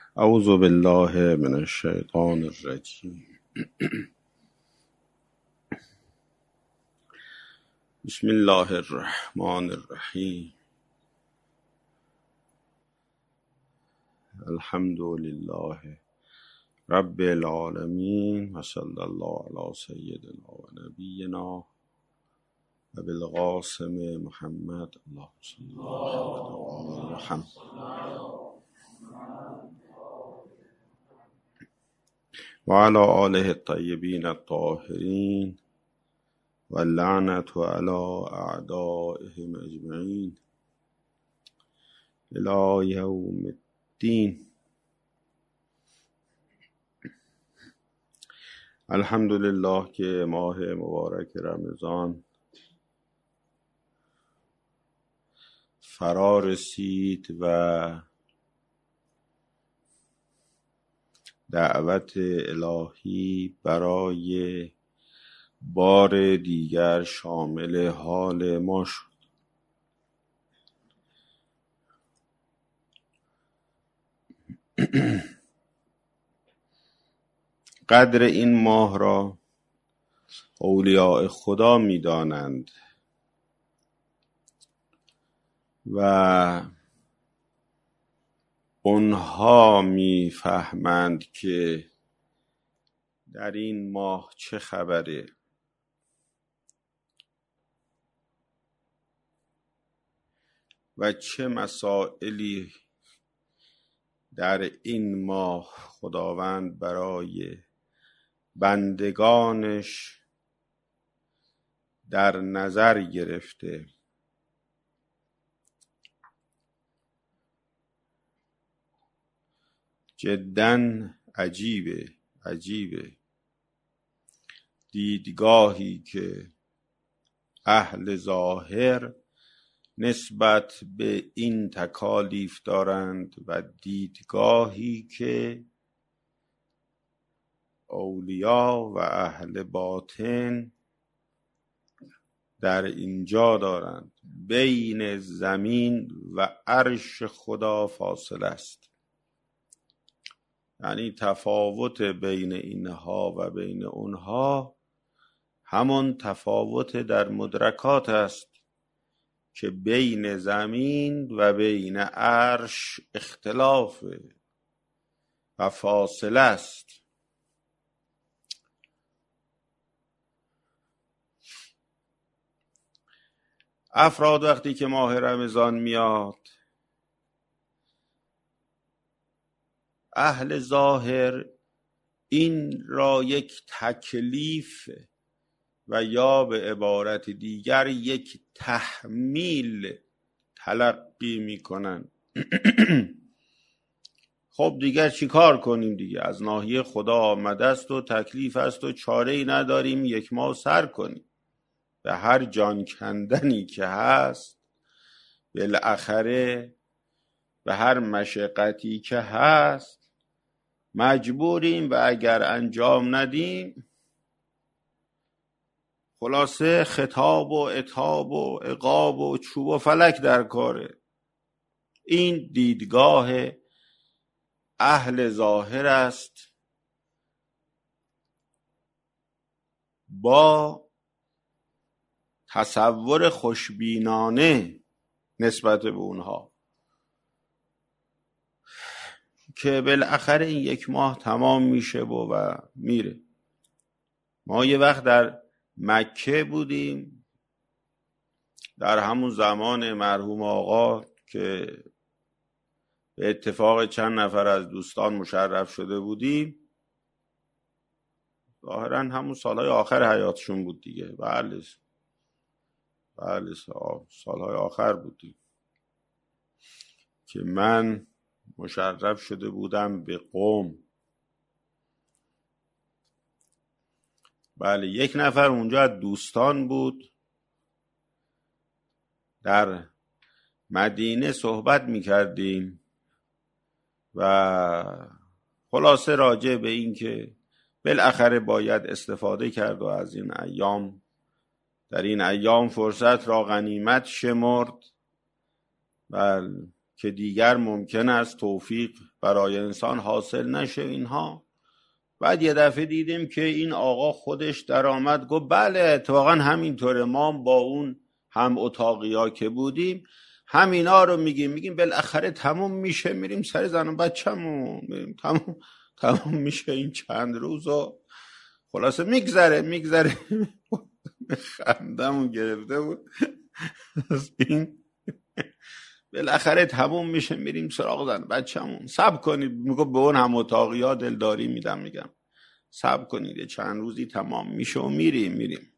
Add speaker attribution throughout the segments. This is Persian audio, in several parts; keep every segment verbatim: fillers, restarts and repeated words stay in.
Speaker 1: اعوذ بالله من الشیطان الرجیم. بسم الله الرحمن الرحیم. الحمد لله رب العالمین و صلی الله علی سیدنا و نبینا و بالقاسم محمد. اللهم صل علی محمد. و علی آله الطیبین الطاهرین و اللعنة علی اعدائهم اجمعین الی یوم الدین. الحمدلله که ماه مبارک رمضان فرا رسید و دعوت الهی برای بار دیگر شامل حال ما شد. قدر این ماه را اولیاء خدا می دانند و اونها می فهمند که در این ماه چه خبره. و چه مسائلی در این ماه خداوند برای بندگانش در نظر گرفته. جداً عجیبه عجیبه دیدگاهی که اهل ظاهر نسبت به این تکالیف دارند و دیدگاهی که اولیا و اهل باطن در اینجا دارند. بین زمین و عرش خدا فاصله است. یعنی تفاوت بین اینها و بین اونها همون تفاوت در مدرکات است که بین زمین و بین عرش اختلاف و فاصله است. افراد وقتی که ماه رمضان میاد، اهل ظاهر این را یک تکلیف و یا به عبارت دیگر یک تحمیل تلقی میکنن. خب دیگر چی کار کنیم دیگه؟ از ناحیه خدا آمده است و تکلیف است و چاره‌ای نداریم، یک ماه سر کنیم. به هر جان کندنی که هست بالاخره به هر مشقتی که هست مجبوریم و اگر انجام ندیم خلاصه خطاب و عتاب و عقاب و چوب و فلک در کاره. این دیدگاه اهل ظاهر است با تصور خوشبینانه نسبت به اونها که بالاخره این یک ماه تمام میشه و, و میره. ما یه وقت در مکه بودیم در همون زمان مرحوم آقا که به اتفاق چند نفر از دوستان مشرف شده بودیم. ظاهرا همون سالهای آخر حیاتشون بود دیگه. بله بله سالهای آخر بودیم که من مشرف شده بودم به قم. بله یک نفر اونجا از دوستان بود، در مدینه صحبت میکردیم و خلاصه راجع به این که بالاخره باید استفاده کرد و از این ایام در این ایام فرصت را غنیمت شمرد و که دیگر ممکن است توفیق برای انسان حاصل نشه اینها. بعد یه دفعه دیدیم که این آقا خودش در آمد گفت بله اتفاقا همینطوره، ما با اون هم اتاقیا که بودیم همینا رو میگیم میگیم بالاخره تموم میشه، میریم سر زن و بچه‌مون، میریم تموم تموم میشه این چند روز و خلاصه میگذره میگذره خندمون گرفته بود از این بالاخره تموم میشه میریم سراغ زن بچه‌مون. صبر کنید، میگه به اون هم اتاقیا دلداری میدم، میگم صبر کنید چند روزی تمام میشه و میریم میریم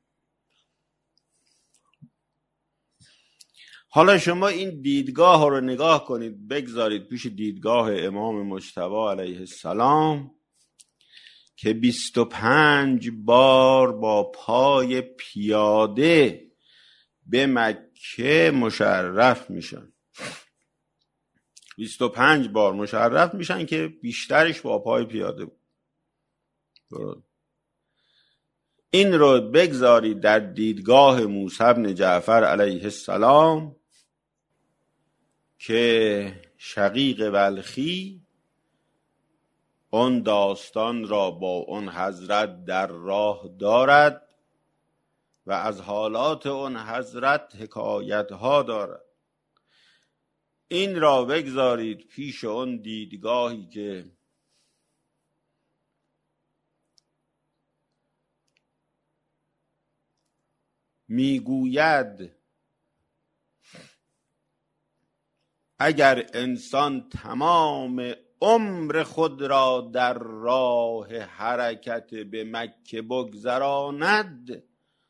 Speaker 1: حالا شما این دیدگاه رو نگاه کنید، بگذارید پیش دیدگاه امام مجتبی علیه السلام که بیست و پنج بار با پای پیاده به مکه مشرف میشن. بیست و پنج بار مشرف میشن که بیشترش با پای پیاده بود. این رو بگذارید در دیدگاه موسی بن جعفر علیه السلام که شقیق بلخی اون داستان را با اون حضرت در راه دارد و از حالات اون حضرت حکایت ها دارد. این را بگذارید پیش اون دیدگاهی که میگوید اگر انسان تمام عمر خود را در راه حرکت به مکه بگذراند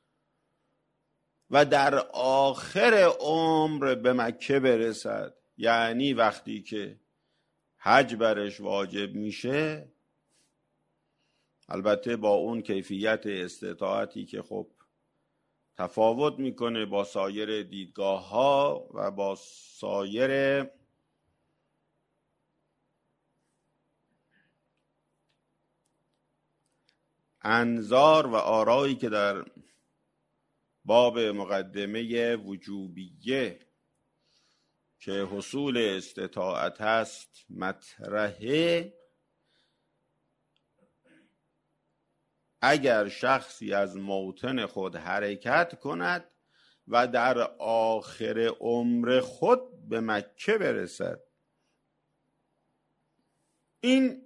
Speaker 1: و در آخر عمر به مکه برسد، یعنی وقتی که حج برش واجب میشه، البته با اون کیفیت استطاعتی که خب تفاوت میکنه با سایر دیدگاه ها و با سایر انظار و آرایی که در باب مقدمه وجوبیه که حصول استطاعت است مطرحه. اگر شخصی از موطن خود حرکت کند و در آخر عمر خود به مکه برسد، این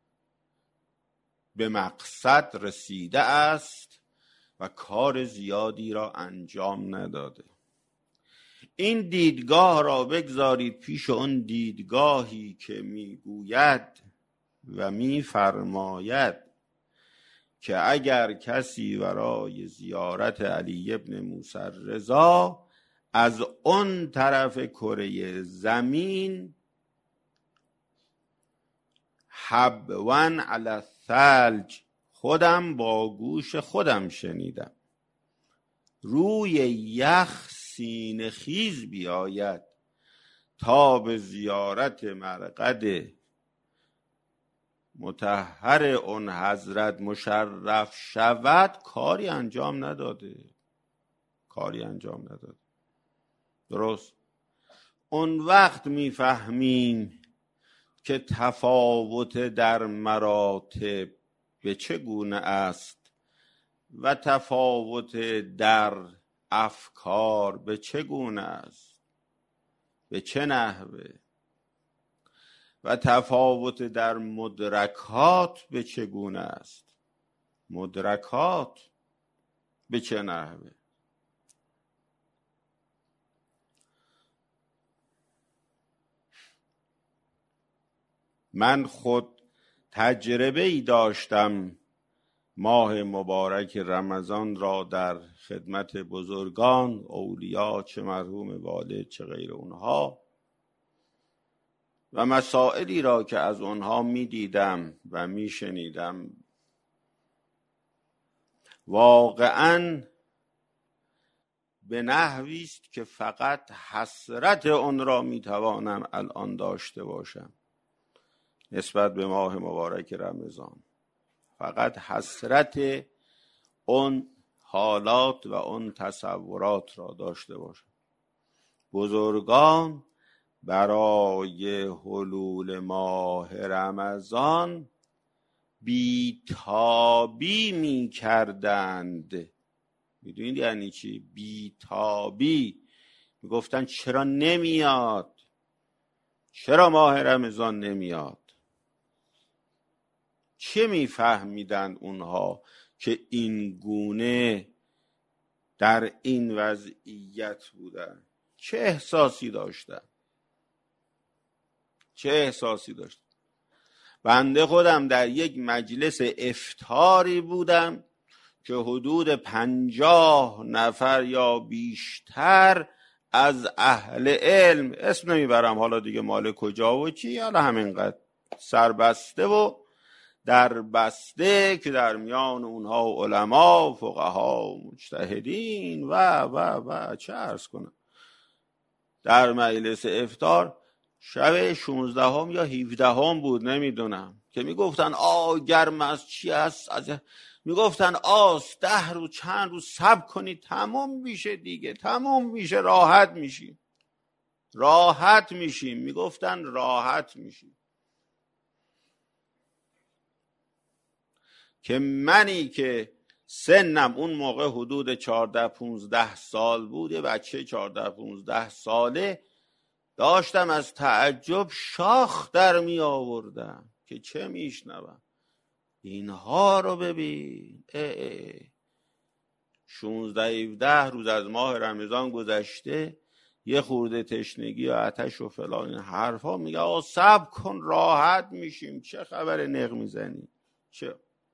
Speaker 1: به مقصد رسیده است و کار زیادی را انجام نداده. این دیدگاه را بگذارید پیش اون دیدگاهی که میگوید و میفرماید که اگر کسی برای زیارت علی ابن موسی رضا از اون طرف کره زمین حبوان علی الثلج، خودم با گوش خودم شنیدم، روی یخ سینه خیز بیاید تا به زیارت مرقد مطهر اون حضرت مشرف شود، کاری انجام نداده کاری انجام نداده درست. اون وقت میفهمیم که تفاوت در مراتب به چه گونه است و تفاوت در افکار به چه گونه است، به چه نحوه، و تفاوت در مدرکات به چه گونه است، مدرکات به چه نحوه. من خود تجربه ای داشتم ماه مبارک رمضان را در خدمت بزرگان، اولیا، چه مرحوم والد چه غیر اونها، و مسائلی را که از اونها می دیدم و می شنیدم، واقعاً به نحوی است که فقط حسرت اون را می توانم الان داشته باشم نسبت به ماه مبارک رمضان. فقط حسرت اون حالات و اون تصورات را داشته باشم. بزرگان برای حلول ماه رمضان بیتابی می کردند. میدونید یعنی چی؟ بیتابی. میگفتن چرا نمیاد؟ چرا ماه رمضان نمیاد؟ چه میفهمیدند اونها که این گونه در این وضعیت بودن؟ چه احساسی داشتن؟ چه احساسی داشتن؟ بنده خودم در یک مجلس افطاری بودم که حدود پنجاه نفر یا بیشتر از اهل علم، اسم نمیبرم حالا دیگه مال کجا و چی، حالا همینقدر سربسته و در بسته که در میان اونها علما، فقها، مجتهدین و و و چه عرض کنم، در مجلس افطار شب شانزدهم یا هفدهم بود نمیدونم، که میگفتن آ گرم از چی است، از میگفتن آس ده روز چند روز صبر کنید تمام میشه دیگه، تمام میشه، راحت میشیم، راحت میشیم. میگفتن راحت میشیم. که منی که سنم اون موقع حدود چهارده پونزده سال بود، یه بچه چهارده پونزده ساله، داشتم از تعجب شاخ در می آوردم که چه میشنوم. اینها رو ببین، شونزده هفده روز از ماه رمضان گذشته، یه خورده تشنگی و آتش و فلان این حرفا، میگه آقا صبر کن راحت میشیم، چه خبر نق میزنی؟ چه؟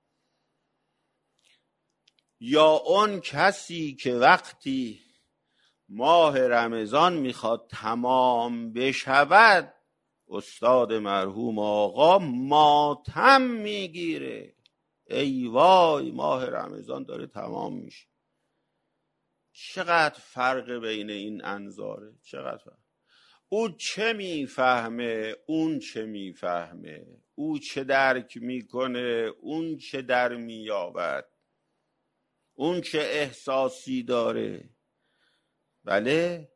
Speaker 1: یا اون کسی که وقتی ماه رمضان میخواد تمام بشود، استاد مرحوم آقا ماتم میگیره، ای وای ماه رمضان داره تمام میشه. چقدر فرق بین این انظاره، چقدر فرق. او چه میفهمه، اون چه میفهمه، او چه درک میکنه، اون چه در مییابد، اون چه احساسی داره. بله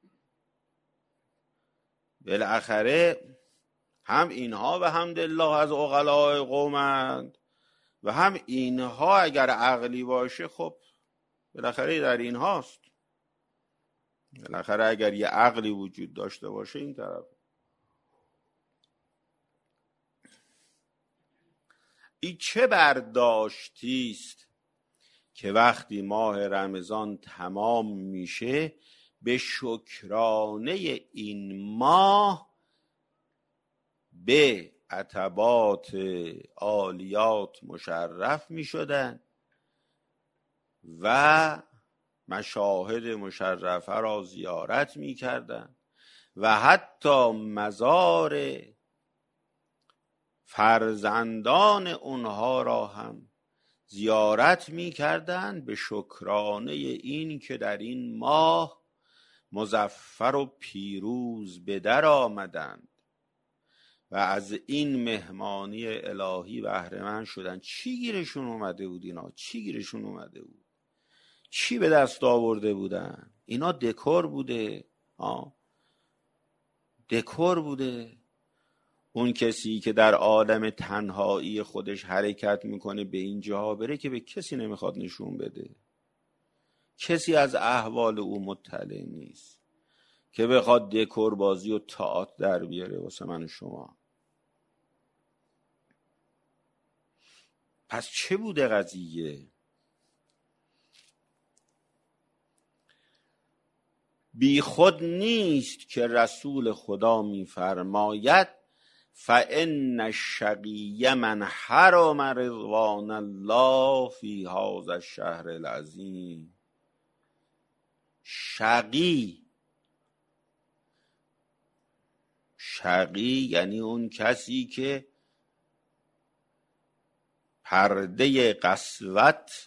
Speaker 1: بالاخره هم اینها به حمدالله از عقلاء قومند و هم اینها اگر عقلی باشه خب بالاخره در این هاست. بالاخره اگر یه عقلی وجود داشته باشه این طرف. این چه برداشتیست که وقتی ماه رمضان تمام میشه به شکرانه این ماه به عتبات عالیات مشرف میشدن و مشاهد مشرفه را زیارت میکردن و حتی مزار فرزندان اونها را هم زیارت میکردن به شکرانه این که در این ماه مظفر و پیروز به در آمدند و از این مهمانی الهی بهره مند شدن. چی گیرشون اومده بود اینا؟ چی گیرشون اومده بود؟ چی به دست آورده بودن؟ اینا دکور بوده، آه. دکور بوده. اون کسی که در عالم تنهایی خودش حرکت میکنه به این جاها بره که به کسی نمیخواد نشون بده، کسی از احوال او مطلع نیست که بخواد دکور بازی و تئاتر در بیاره واسه من و شما. پس چه بوده قضیه؟ بی خود نیست که رسول خدا میفرماید فَإِنَّ الشَّقِیَّ مَنْ حَرَمَ رضوان الله فی هذا الشهر العظیم. شقی، شقی یعنی اون کسی که پرده قسوت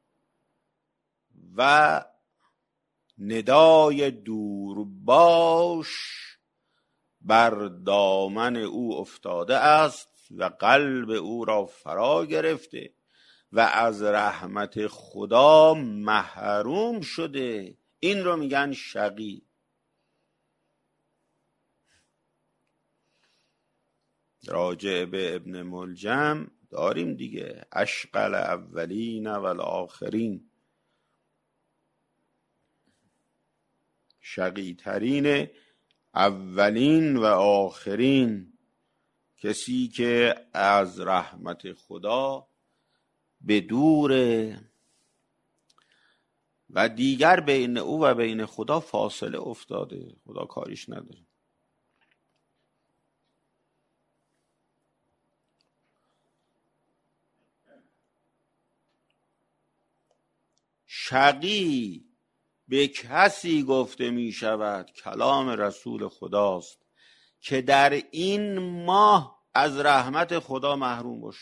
Speaker 1: و ندای دور باش بر دامن او افتاده است و قلب او را فرا گرفته و از رحمت خدا محروم شده. این رو میگن شقی. راجع به ابن ملجم داریم دیگه، اشقل اولین و الاخرین، شقی ترین اولین و آخرین، کسی که از رحمت خدا به دوره و دیگر بین او و بین خدا فاصله افتاده، خدا کاریش نداره. شقی به کسی گفته می شود، کلام رسول خداست، که در این ماه از رحمت خدا محروم باش.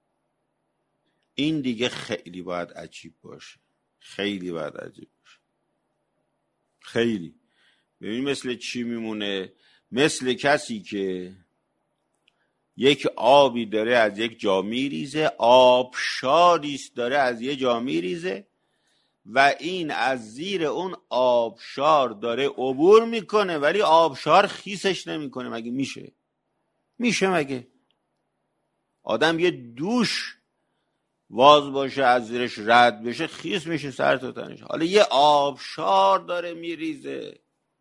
Speaker 1: این دیگه خیلی باید عجیب باشه، خیلی باید عجیب باشه، خیلی. ببین مثل چی میمونه؟ مثل کسی که یک آبی داره از یک جا میریزه، آبشاریست داره از یک جا میریزه و این از زیر اون آبشار داره عبور میکنه، ولی آبشار خیسش نمیکنه. مگه میشه؟ میشه مگه آدم یه دوش واز باشه از زیرش رد بشه خیس میشه سر تا تنش؟ حالا یه آبشار داره میریزه.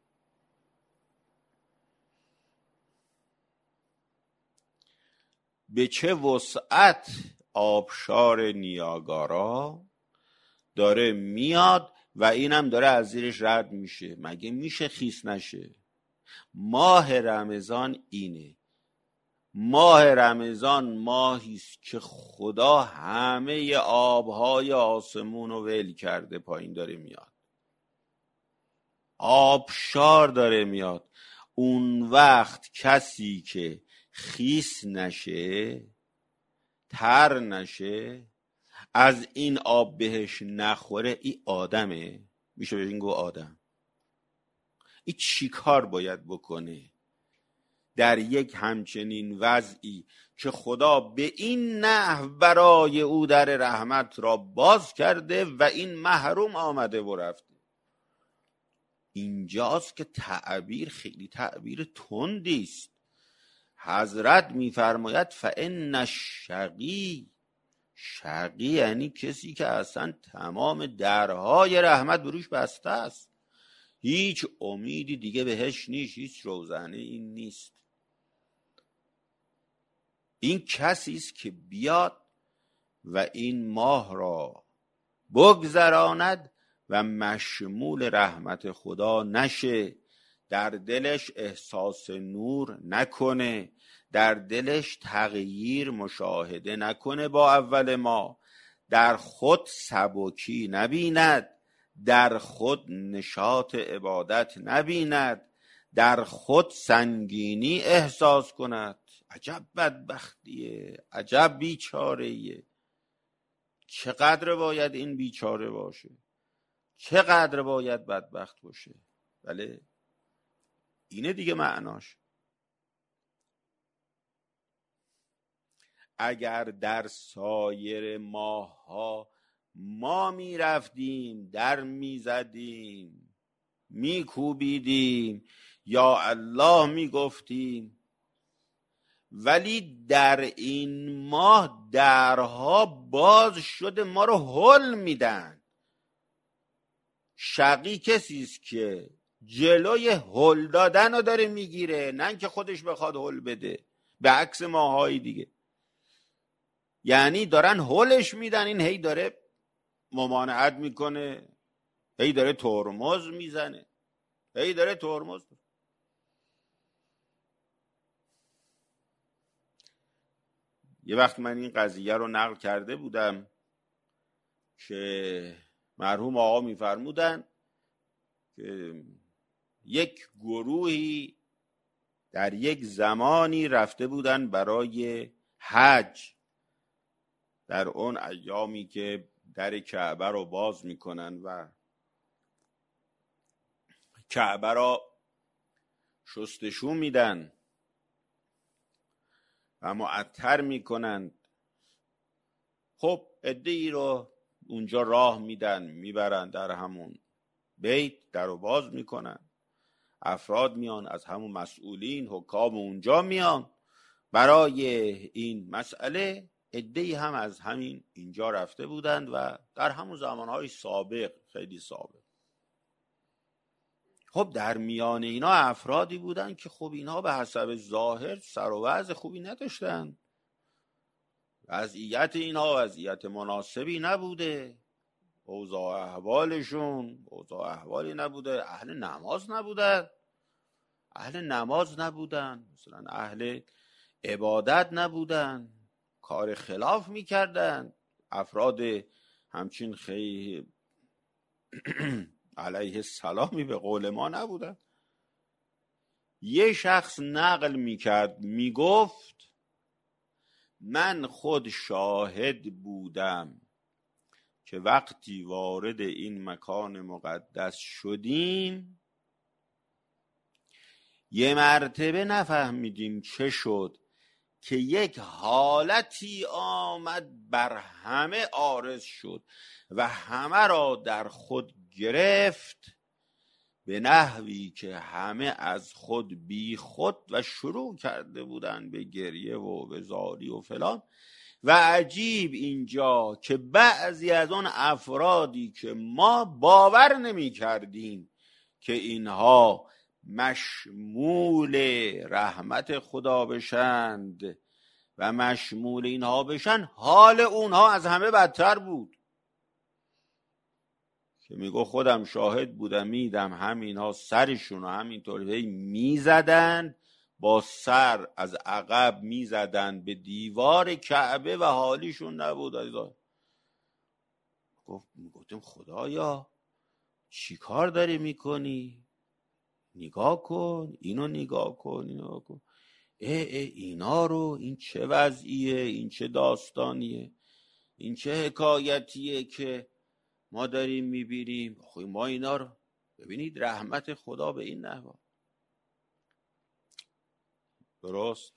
Speaker 1: به چه وسعت آبشار نیاگارا داره میاد و اینم داره از زیرش رد میشه. مگه میشه خیس نشه؟ ماه رمضان اینه. ماه رمضان ماهیست که خدا همه آبهای آسمون رو ول کرده، پایین داره میاد، آبشار داره میاد. اون وقت کسی که خیس نشه، تر نشه، از این آب بهش نخوره، این آدمه؟ میشه بهش گفت آدم؟ این چی کار باید بکنه در یک همچنین وضعی که خدا به این نحو برای او در رحمت را باز کرده و این محروم آمده و رفته؟ اینجاست که تعبیر خیلی تعبیر تندی است. حضرت میفرماید فإن الشقی، شقی یعنی کسی که اصلا تمام درهای رحمت بروش بسته است، هیچ امیدی دیگه بهش نیست، هیچ روزنه این نیست. این کسی است که بیاد و این ماه را بگذراند و مشمول رحمت خدا نشه، در دلش احساس نور نکنه، در دلش تغییر مشاهده نکنه با اول ماه، در خود سبکی نبیند، در خود نشاط عبادت نبیند، در خود سنگینی احساس کند. عجب بدبختیه، عجب بیچارهیه. چقدر باید این بیچاره باشه، چقدر باید بدبخت باشه. بله اینه دیگه معناش. اگر در سایر ماه ها ما می رفتیم، در می زدیم، می کوبیدیم، یا الله می گفتیم، ولی در این ماه درها باز شده، ما رو هل میدن. شقی کسی است که جلوی هل دادن رو داره میگیره، نه که خودش بخواد هل بده، به عکس ماهای دیگه. یعنی دارن هلش میدن، این هی داره ممانعت میکنه، هی داره ترمز میزنه، هی داره ترمز. یه وقت من این قضیه رو نقل کرده بودم که مرحوم آقا میفرمودن که یک گروهی در یک زمانی رفته بودن برای حج، در اون ایامی که در کعبه رو باز میکنن و کعبه را شستشو میدن و معطر میکنن. خب عده‌ای رو اونجا راه میدن، میبرن در همون بیت، در رو باز میکنن. افراد میان از همون مسئولین، حکام اونجا میان، برای این مسئله عده‌ای هم از همین اینجا رفته بودند و در همون زمانهای سابق، خیلی سابق. خب در میان اینا افرادی بودن که خب اینها به حسب ظاهر سر و وضع خوبی نداشتن، وضعیت اینها وضعیت مناسبی نبوده، اوضاع احوالشون اوضاع احوالی نبوده، اهل نماز نبودن اهل نماز نبودن مثلا اهل عبادت نبودن، کار خلاف میکردن، افراد همچین خیلی علیه السلامی به قول ما نبودن. یه شخص نقل میکرد میگفت من خود شاهد بودم که وقتی وارد این مکان مقدس شدیم یه مرتبه نفهمیدیم چه شد که یک حالتی آمد بر همه عارض شد و همه را در خود گرفت به نحوی که همه از خود بی خود و شروع کرده بودن به گریه و به زاری و فلان. و عجیب اینجا که بعضی از اون افرادی که ما باور نمی کردیم که اینها مشمول رحمت خدا بشند و مشمول اینها بشن، حال اونها از همه بدتر بود. که میگو خودم شاهد بودم میدم همینها سرشون رو همینطور میزدن، با سر از عقب میزدن به دیوار کعبه و حالیشون نبود. گفتم خدایا چی کار داری میکنی؟ نگاه کن اینو نگاه کن اینو کن، اه اه اینا رو، این چه وضعیه، این چه داستانیه، این چه حکایتیه که ما داریم میبینیم. خب ما اینا رو ببینید، رحمت خدا به این نحو. درست؟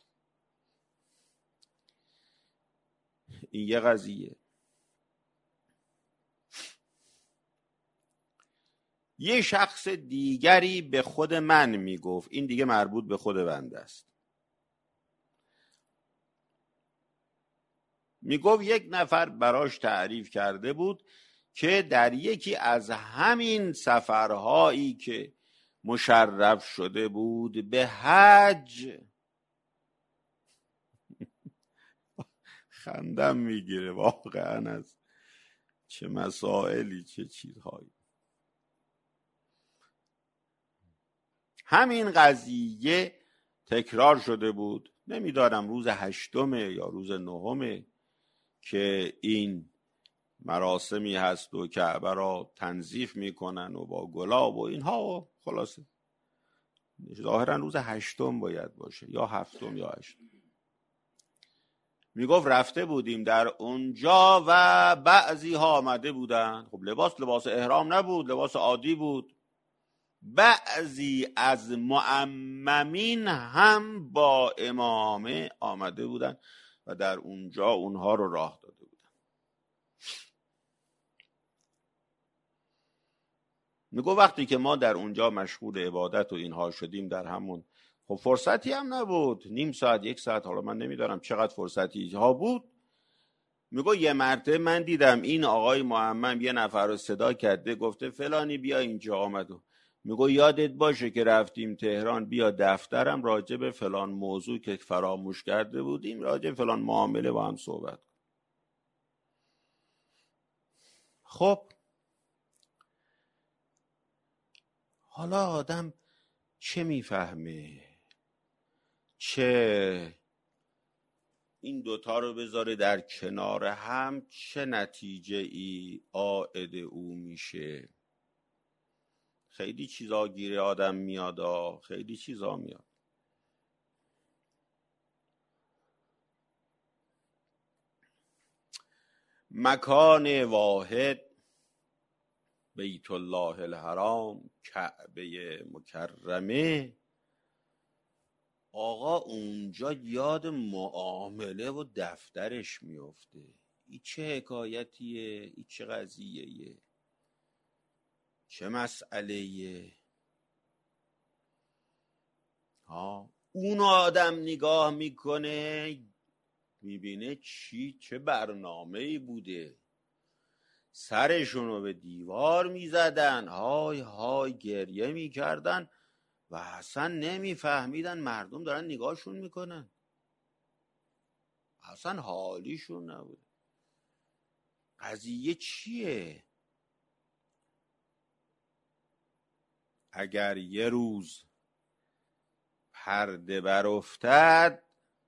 Speaker 1: این یه قضیه. یه شخص دیگری به خود من میگفت، این دیگه مربوط به خود بنده است، میگفت یک نفر براش تعریف کرده بود که در یکی از همین سفرهایی که مشرف شده بود به حج، خندم میگیره واقعا از چه مسائلی چه چیزهایی، همین قضیه تکرار شده بود. نمیدارم روز هشتمه یا روز نهمه که این مراسمی هست و کعبه را تنظیف میکنن و با گلاب و اینها و خلاصه ظاهرا روز هشتم باید باشه یا هفتم یا هشتم. میگفت رفته بودیم در اونجا و بعضی ها آمده بودن، خب لباس لباس احرام نبود، لباس عادی بود. بعضی از معممین هم با امامه آمده بودن و در اونجا اونها رو راه داده بودن. میگو وقتی که ما در اونجا مشغول عبادت و اینها شدیم، در همون خب فرصتی هم نبود، نیم ساعت یک ساعت، حالا من نمیدارم چقدر فرصتی ها بود. میگو یه مرتبه من دیدم این آقای معمم یه نفر رو صدا کرده، گفته فلانی بیا اینجا. آمد و میگو یادت باشه که رفتیم تهران بیا دفترم راجع به فلان موضوع که فراموش کرده بودیم راجع به فلان معامله با هم صحبت. خب حالا آدم چه میفهمه؟ چه این دوتا رو بذاره در کنار هم، چه نتیجه ای عائد او میشه؟ خیلی چیزا گیره آدم میاد، خیلی چیزا میاد. مکان واحد، بیت الله الحرام، کعبه مکرمه، آقا اونجا یاد معامله و دفترش میفته. این چه حکایتیه؟ این چه قضیه‌ایه؟ چه مسئله‌ایه؟ ها اون آدم نگاه میکنه میبینه چی چه برنامه‌ای بوده، سرشونو به دیوار میزدن، های های گریه میکردن و اصلا نمیفهمیدن مردم دارن نگاهشون میکنن، اصلا حالیشون نبود. قضیه چیه؟ اگر یه روز پرده برافتد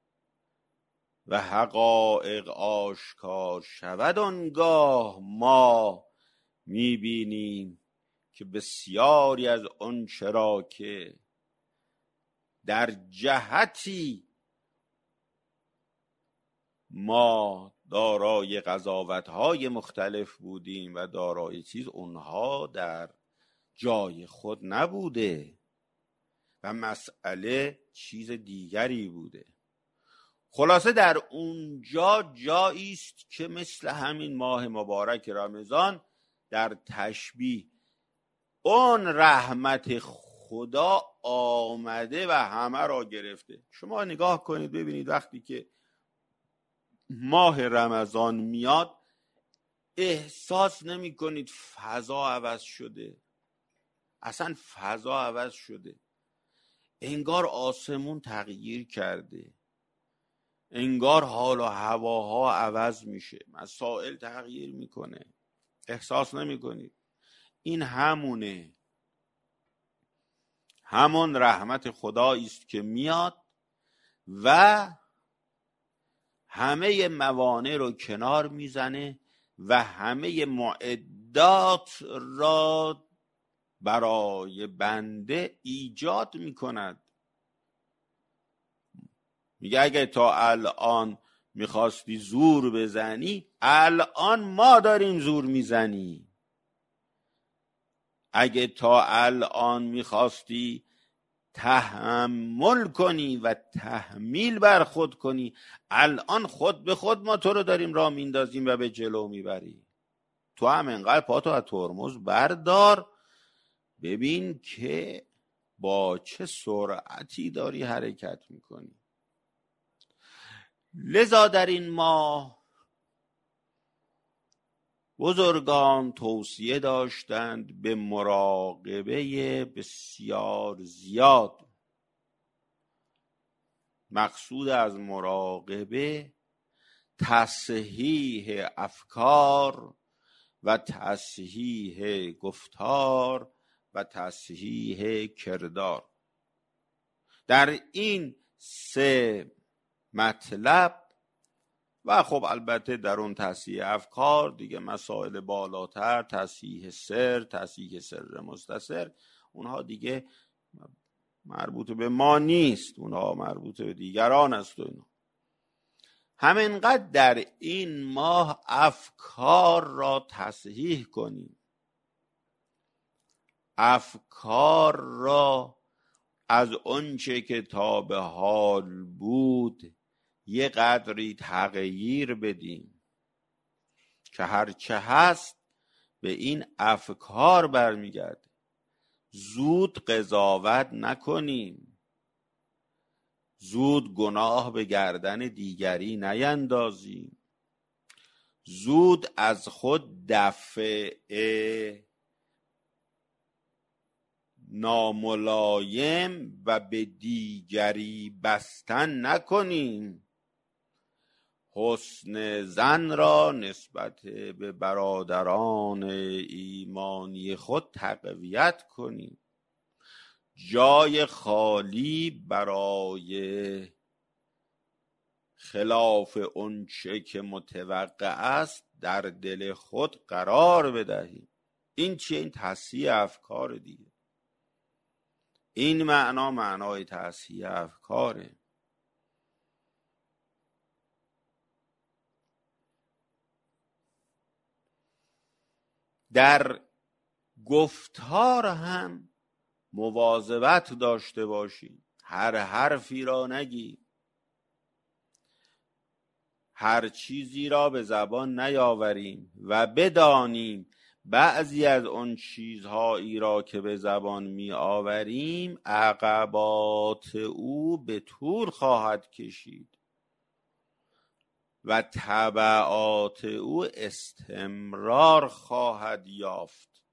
Speaker 1: و حقایق آشکار شود، آنگاه ما میبینیم که بسیاری از آن چرا که در جهتی ما دارای قضاوت‌های مختلف بودیم و دارای چیز، اونها در جای خود نبوده و مسئله چیز دیگری بوده. خلاصه در اونجا جایی است که مثل همین ماه مبارک رمضان در تشبیه اون رحمت خدا آمده و همه را گرفته. شما نگاه کنید ببینید وقتی که ماه رمضان میاد احساس نمی کنید فضا عوض شده؟ اصلا فضا عوض شده، انگار آسمون تغییر کرده، انگار حال و هواها عوض میشه، مسائل تغییر میکنه. احساس نمی کنید؟ این همونه، همون رحمت خدایی است که میاد و همه موانع رو کنار میزنه و همه معدات را برای بنده ایجاد میکند. میگه اگه تا الان میخواستی زور بزنی، الان ما داریم زور میزنی. اگه تا الان میخواستی تحمل کنی و تحمیل بر خود کنی، الان خود به خود ما تو رو داریم راه میندازیم و به جلو میبری. تو هم انقدر پاتو از ترمز بردار، ببین که با چه سرعتی داری حرکت میکنی. لذا در این ماه بزرگان توصیه داشتند به مراقبه بسیار زیاد. مقصود از مراقبه تصحیح افکار و تصحیح گفتار و تصحیح کردار. در این سه مطلب و خب البته در اون تصحیح افکار دیگه مسائل بالاتر، تصحیح سر، تصحیح سر مستثر، اونها دیگه مربوط به ما نیست، اونها مربوط به دیگران است. و اینا همینقدر در این ماه افکار را تصحیح کنیم، افکار را از اونچه که تا به حال بود یه قدری تغییر بدیم که هرچه هست به این افکار برمیگرده. زود قضاوت نکنیم، زود گناه به گردن دیگری نیندازیم، زود از خود دفعه ناملایم و به دیگری بستن نکنیم. حسن ظن را نسبت به برادران ایمانی خود تقویت کنیم. جای خالی برای خلاف اونچه که متوقع است در دل خود قرار بدهیم. این چیه؟ این تصحیح افکار دیگه. این معنا معنای تصحیح افکاره. در گفتار هم مواظبت داشته باشیم، هر حرفی را نگی، هر چیزی را به زبان نیاوریم و بدانیم بعضی از اون چیزهایی را که به زبان می آوریم عقبات او به طول خواهد کشید و تبعات او استمرار خواهد یافت.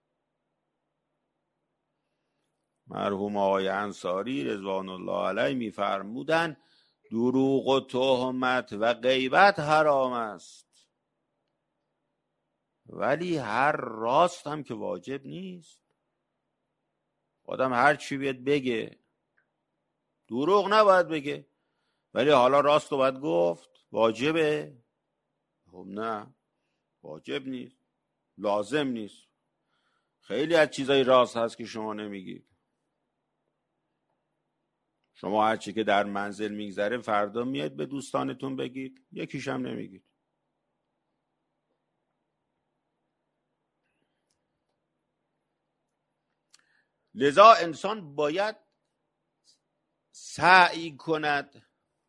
Speaker 1: مرحوم آقای انصاری رضوان الله علیه می‌فرمودند دروغ و تهمت و غیبت حرام است، ولی هر راست هم که واجب نیست. آدم هر چی بیاد بگه، دروغ نباید بگه، ولی حالا راست رو باید گفت، واجبه؟ خب نه، واجب نیست، لازم نیست. خیلی از چیزای راست هست که شما نمیگید. شما هر چی که در منزل میگذره فردا میاد به دوستانتون بگید، یکیش هم نمیگید. لذا انسان باید سعی کند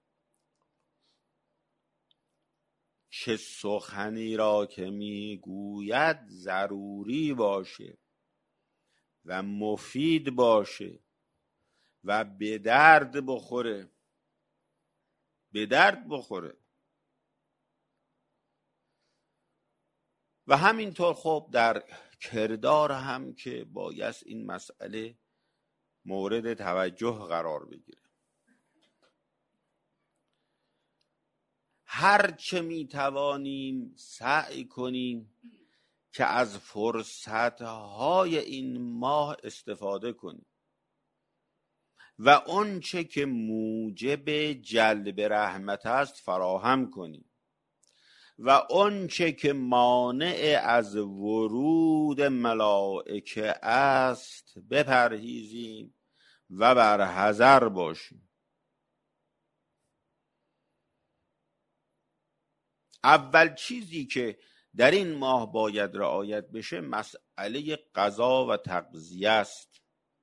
Speaker 1: چه سخنی را که میگوید ضروری باشه و مفید باشه و به درد بخوره، به درد بخوره. و همینطور خب در کردار هم که باید این مسئله مورد توجه قرار بگیره. هر چه می توانیم سعی کنیم که از فرصتهای این ماه استفاده کنیم و اون چه که موجب جلب رحمت است فراهم کنیم و اون چه که مانع از ورود ملائکه است بپرهیزیم و بر حذر باشیم. اول چیزی که در این ماه باید رعایت بشه مسئله غذا و تغذیه است.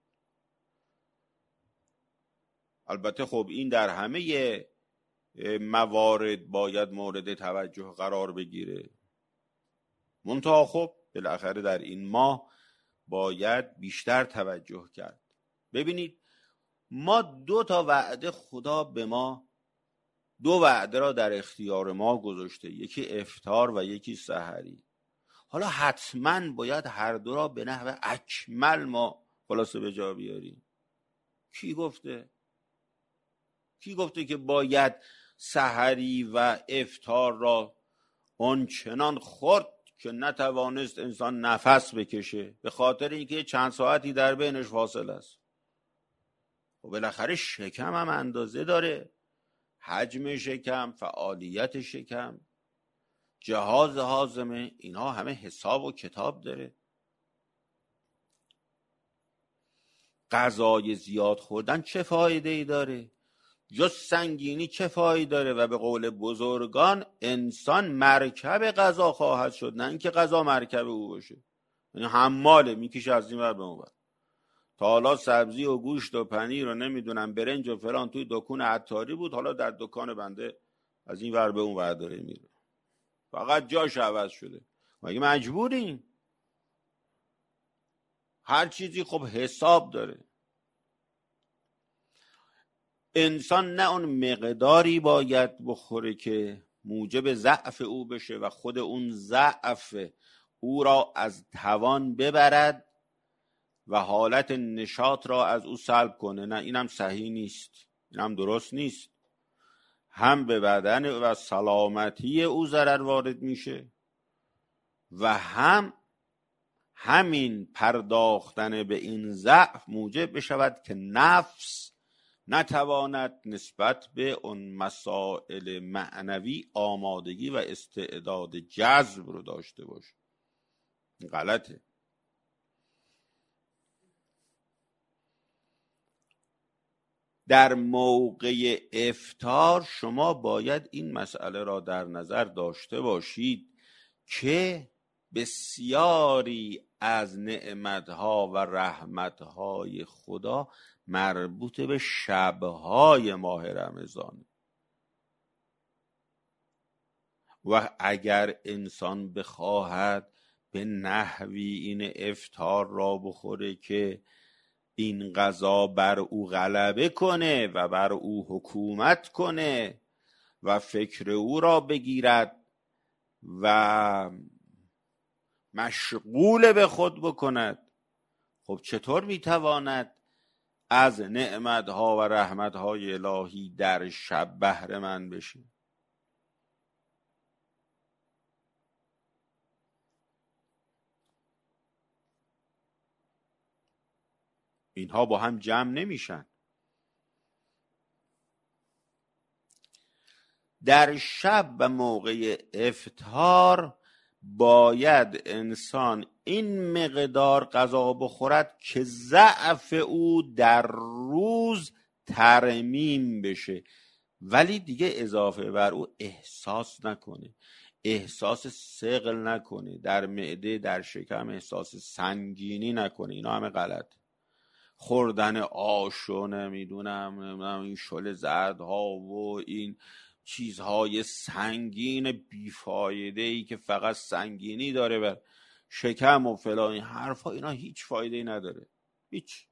Speaker 1: البته خب این در همه موارد باید مورد توجه قرار بگیره، منتها خب بالاخره در این ماه باید بیشتر توجه کرد. ببینید ما دو تا وعده خدا به ما، دو وعده را در اختیار ما گذاشته، یکی افطار و یکی سحری. حالا حتما باید هر دو را به نحو اکمل ما خلاصه به جا بیاریم. کی گفته؟ کی گفته که باید سحری و افطار را آنچنان خورد که نتوانست انسان نفس بکشه به خاطر اینکه چند ساعتی در بینش فاصله است؟ و بالاخره شکم هم اندازه داره، حجم شکم، فعالیت شکم، جهاز هاضمه، اینها همه حساب و کتاب داره. غذای زیاد خوردن چه فایده ای داره؟ جز سنگینی چه فایده داره؟ و به قول بزرگان انسان مرکب غذا خواهد شد، نه اینکه غذا مرکب او باشه. یعنی حماله، میکشه از این ور به اون ور. تا حالا سبزی و گوشت و پنیر و نمیدونم برنج و فلان توی دکون عطاری بود، حالا در دکان بنده از این ور به اون ور داره میره، فقط جاش عوض شده. مگه مجبوریم؟ هر چیزی خب حساب داره. انسان نه اون مقداری باید بخوره که موجب ضعف او بشه و خود اون ضعف او را از توان ببرد و حالت نشاط را از او سلب کنه. نه، اینم صحیح نیست، اینم درست نیست. هم به بدن و سلامتی او ضرر وارد میشه و هم همین پرداختن به این ضعف موجب بشود که نفس نتواند نسبت به اون مسائل معنوی آمادگی و استعداد جذب رو داشته باشه. غلطه. در موقع افطار شما باید این مسئله را در نظر داشته باشید که بسیاری از نعمتها و رحمتهای خدا مربوط به شبهای ماه رمضان و اگر انسان بخواهد به نحوی این افطار را بخوره که این غذا بر او غلبه کنه و بر او حکومت کنه و فکر او را بگیرد و مشغول به خود بکند، خب چطور میتواند از نعمتها و رحمتهای الهی در شب بهره مند بشه؟ اینها با هم جمع نمیشن. در شب و موقع افطار باید انسان این مقدار غذا بخورد که ضعف او در روز ترمیم بشه، ولی دیگه اضافه بر او احساس نکنه، احساس ثقل نکنه، در معده در شکم احساس سنگینی نکنه. اینا همه غلط. خوردن آش و نمیدونم نمیدونم این شل زردها و این چیزهای سنگین بیفایده ای که فقط سنگینی داره بر شکم و فلان، این حرفا اینا هیچ فایده نداره، هیچ.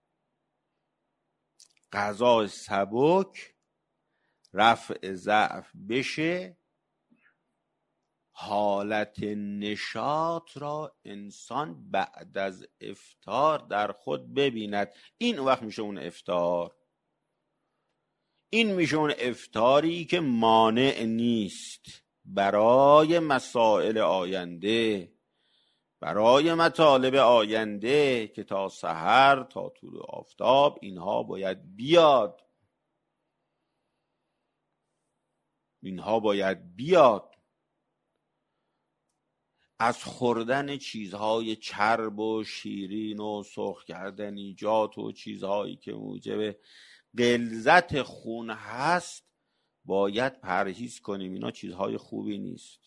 Speaker 1: غذا سبک رفع ضعف بشه، حالت نشاط را انسان بعد از افطار در خود ببیند. این وقت میشه اون افطار. این میشه اون افطاری که مانع نیست برای مسائل آینده، برای مطالب آینده که تا سحر تا طلوع آفتاب اینها باید بیاد، اینها باید بیاد. از خوردن چیزهای چرب و شیرین و سرخ کردنیجات و چیزهایی که موجب غلظت خون هست باید پرهیز کنیم. اینا چیزهای خوبی نیست.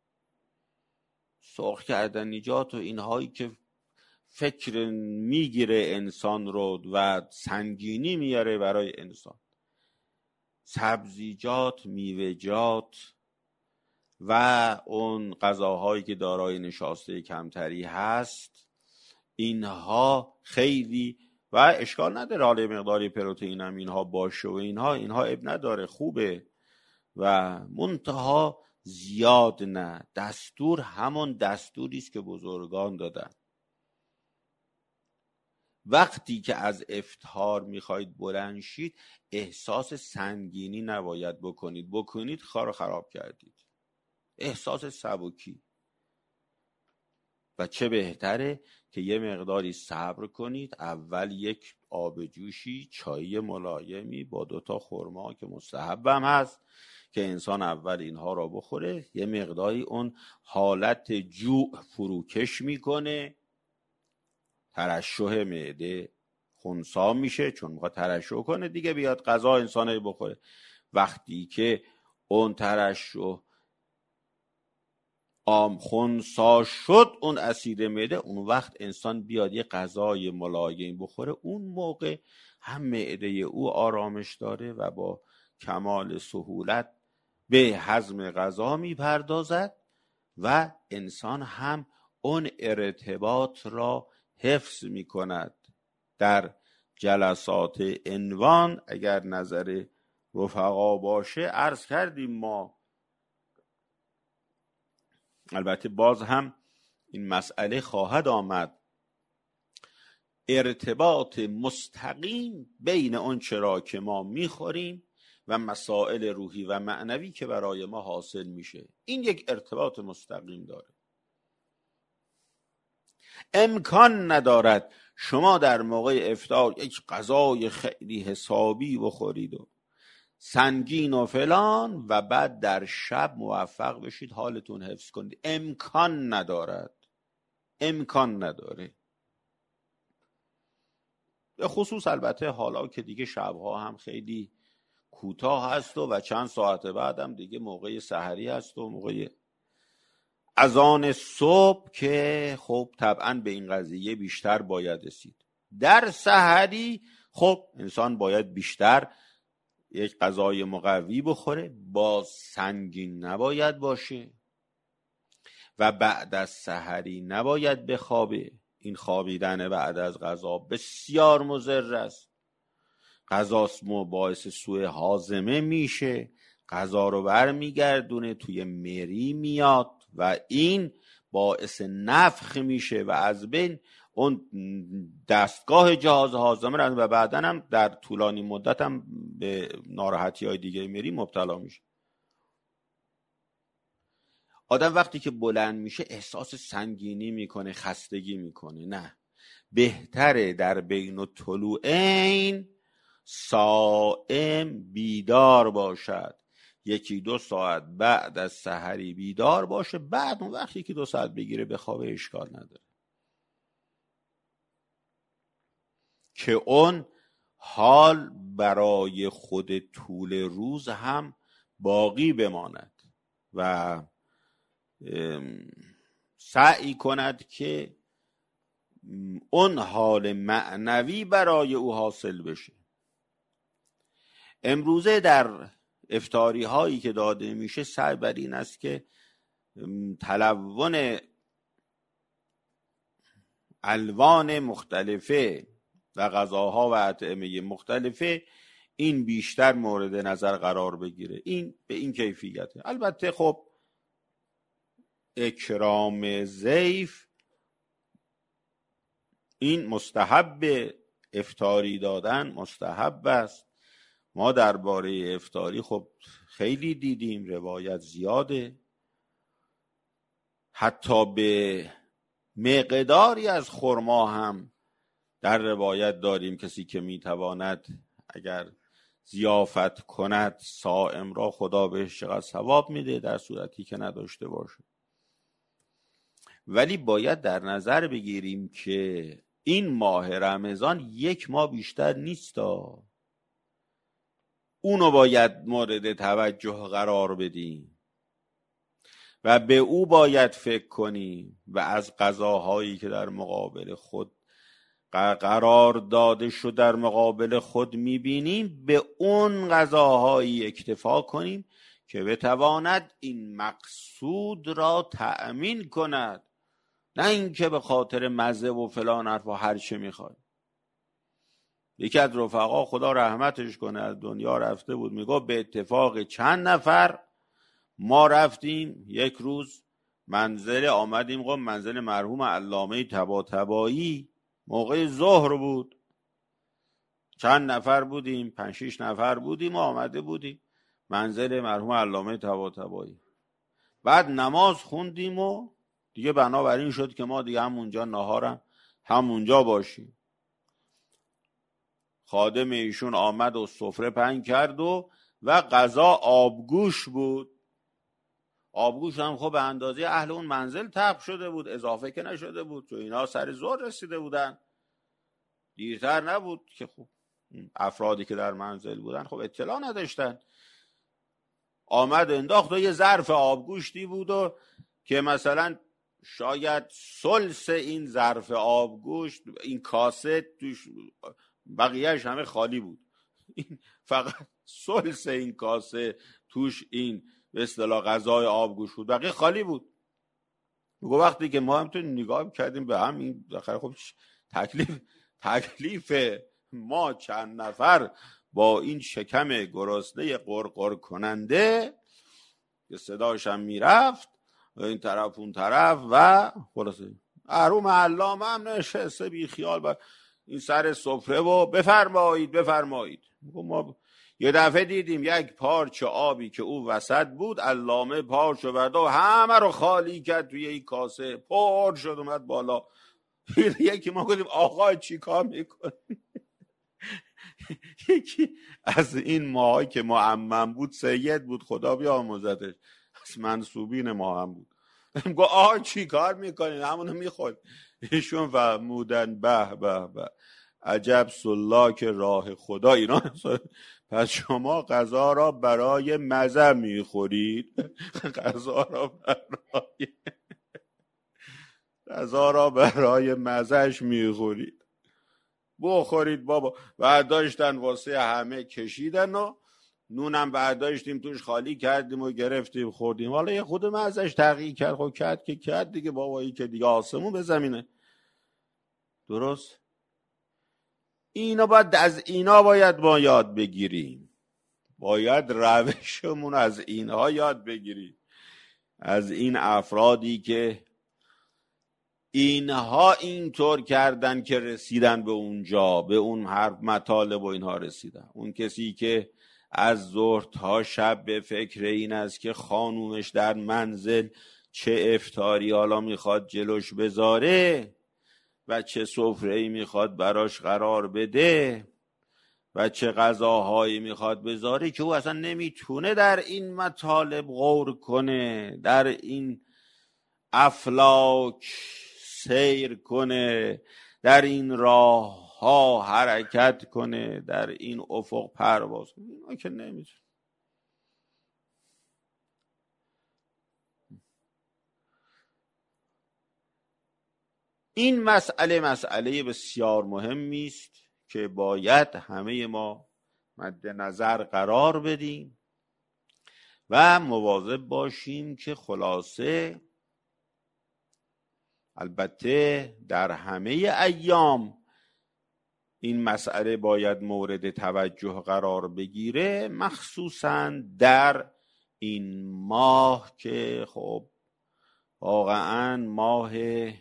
Speaker 1: سرخ کردنیجات و اینهایی که فکر میگیره انسان رو و سنگینی میاره برای انسان، سبزیجات، میوه‌جات و اون غذاهایی که دارای نشاسته کمتری هست، اینها خیلی و اشکال نداره حالا مقداری پروتئین هم اینها باشه و اینها اینها اب نداره، خوبه و منتها زیاد نه. دستور همون دستوری است که بزرگان دادن. وقتی که از افطار میخواید بلند شید احساس سنگینی نباید بکنید، بکنید کارو خراب کردید. احساس سبکی. و چه بهتره که یه مقداری صبر کنید. اول یک آب جوشی چایی ملایمی با دوتا خرما که مستحبم هست که انسان اول اینها را بخوره، یه مقداری اون حالت جوع فروکش میکنه، ترشح معده خنثی میشه چون میخواد ترشح کنه دیگه، بیاد غذا انسان بخوره. وقتی که اون ترشح آم خنثی شد، اون اسید معده، اون وقت انسان بیاد یه غذای ملایم بخوره، اون موقع هم معده او آرامش داره و با کمال سهولت به هضم غذا میپردازد و انسان هم اون ارتباط را حفظ میکند. در جلسات عنوان اگر نظر رفقا باشه عرض کردیم ما، البته باز هم این مسئله خواهد آمد، ارتباط مستقیم بین اون چرا که ما میخوریم و مسائل روحی و معنوی که برای ما حاصل میشه. این یک ارتباط مستقیم داره. امکان ندارد شما در موقع افطار یک غذای خیلی حسابی بخورید و سنگین و فلان و بعد در شب موفق بشید حالتون حفظ کنید. امکان ندارد، امکان نداره. به خصوص البته حالا که دیگه شبها هم خیلی کوتاه هست و, و چند ساعت بعد هم دیگه موقع سحری هست و موقع اذان صبح که خب طبعا به این قضیه بیشتر باید رسید. در سحری خب انسان باید بیشتر یک غذای مقوی بخوره، باز سنگین نباید باشه و بعد از سحری نباید بخوابه. این خوابیدن بعد از غذا بسیار مضر است. غذا باعث سوء هاضمه میشه، غذا رو برمیگردونه توی مری میاد و این باعث نفخ میشه و از بین اون دستگاه جهاز هاضمه رفت و بعدا هم در طولانی مدت هم به ناراحتی های دیگه مری مبتلا میشه. آدم وقتی که بلند میشه احساس سنگینی میکنه، خستگی میکنه. نه، بهتره در بین الطلوعین صائم بیدار باشد، یکی دو ساعت بعد از سحری بیدار باشه، بعد اون وقتی که دو ساعت بگیره بخوابه اشکال نداره، که اون حال برای خود طول روز هم باقی بماند و سعی کند که اون حال معنوی برای او حاصل بشه. امروزه در افطاری هایی که داده میشه سعی بر این است که تلون الوان مختلفه و غذاها و اطعمه مختلفه این بیشتر مورد نظر قرار بگیره. این به این کیفیته. البته خب اکرام ضیف این مستحب، افطاری دادن مستحب است. ما درباره افطاری خب خیلی دیدیم، روایت زیاده، حتی به مقداری از خرما هم در روایت داریم کسی که میتواند اگر ضیافت کند صائم را خدا بهش چقدر ثواب میده، در صورتی که نداشته باشه. ولی باید در نظر بگیریم که این ماه رمضان یک ماه بیشتر نیستا، اونو باید مورد توجه قرار بدیم و به او باید فکر کنیم و از غذاهایی که در مقابل خود قرار داده شد در مقابل خود میبینیم به اون غذاهایی اکتفا کنیم که بتواند این مقصود را تأمین کند، نه اینکه به خاطر مزه و فلان حرف و هر چه میخواد. یکی از رفقا خدا رحمتش کنه از دنیا رفته بود، میگه به اتفاق چند نفر ما رفتیم یک روز منزل آمدیم قم منزل مرحوم علامه طباطبایی، موقع ظهر بود، چند نفر بودیم، پنج شش نفر بودیم و آمده بودیم منزل مرحوم علامه طباطبایی. بعد نماز خوندیم و دیگه بنابراین شد که ما دیگه همونجا نهارم همونجا باشیم. خادم ایشون آمد و سفره پهن کرد و و غذا آبگوش بود. آبگوش هم خب به اندازه اهل اون منزل طبخ شده بود، اضافه که نشده بود، تو اینا سر ظهر رسیده بودن، دیرتر نبود که خب افرادی که در منزل بودن خب اطلاع نداشتن. آمد انداخت و یه ظرف آبگوشتی بود و که مثلا شاید ثلث این ظرف آبگوشت این کاسه توش، بقیهش همه خالی بود، این فقط ثلث این کاسه توش این به اصطلاح غذای آبگوشت بود، بقیه خالی بود. میگه وقتی که ما هم تو نگاه کردیم به هم، این داخل خب تکلیف تکلیف ما چند نفر با این شکم گرسنه قرقر کننده که صداش هم میرفت این طرف اون طرف و خلاصه محروم علامه هم نشسته بی خیال با این سر سفره و بفرمایید بفرمایید. ما یه دفعه دیدیم یک پارچه آبی که او وسط بود، علامه پارچه برده و همه رو خالی کرد توی این کاسه، پر شد اومد بالا. یکی ما گفتیم آقا چی کار میکنی؟ یکی از این ماهایی که معمم بود سید بود، خدا بیامرزتش، از منصوبین ما هم بود. گفت آقا چی کار میکنین؟ همونو میخورد. ایشون فرمودن به به به عجب سلاک راه خدا اینا. پس شما غذا را برای مزه میخورید، غذا را برای غذا را برای مزهش میخورید، بخورید بابا. و داشتن واسه همه کشیدن و نونم برداشتیم توش خالی کردیم و گرفتیم خوردیم، حالا یه خود من ازش تغییر کرد، خب کرد که کرد دیگه بابایی که دیگه آسمون به زمینه. درست؟ اینا باید از اینا باید ما یاد بگیریم، باید روشمون از اینها یاد بگیریم، از این افرادی که اینها اینطور کردن که رسیدن به اونجا، به اون حرف مطالب و اینها رسیدن. اون کسی که از ظهر تا شب به فکر این است که خانومش در منزل چه افطاری حالا میخواد جلوش بذاره و چه سفره‌ای میخواد براش قرار بده و چه غذاهایی میخواد بذاره، که او اصلا نمیتونه در این مطالب غور کنه، در این افلاک سیر کنه، در این راه ها حرکت کنه، در این افق پرواز کنه. اینا که نمیتونه. این مسئله مسئله بسیار مهمی است که باید همه ما مد نظر قرار بدیم و مواظب باشیم که خلاصه البته در همه ایام این مسئله باید مورد توجه قرار بگیره، مخصوصا در این ماه که خب واقعا ماه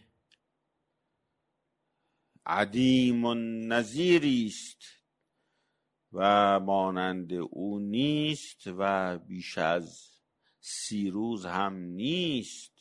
Speaker 1: عدیم و نظیری است و مانند او نیست و بیش از سی روز هم نیست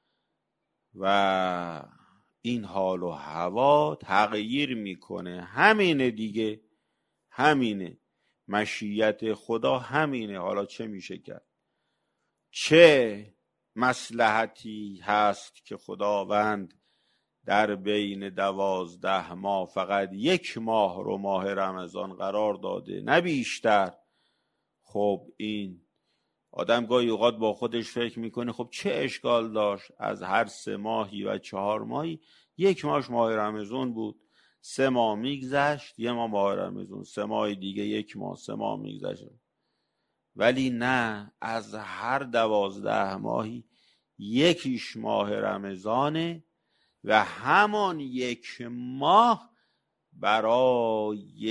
Speaker 1: و این حال و هوا تغییر میکنه. همینه دیگه، همینه، مشیت خدا همینه. حالا چه میشه کرد؟ چه مصلحتی هست که خداوند در بین دوازده ماه فقط یک ماه رو ماه رمضان قرار داده، نه بیشتر. خب این آدم گاهی اوقات با خودش فکر میکنه خب چه اشکال داشت از هر سه ماهی و چهار ماهی یک ماهش ماه رمضان بود، سه ماه میگذشت یه ماه ماه رمضان، سه ماه دیگه یک ماه، سه ماه میگذشت. ولی نه، از هر دوازده ماهی یکیش ماه رمضانه و همان یک ماه برای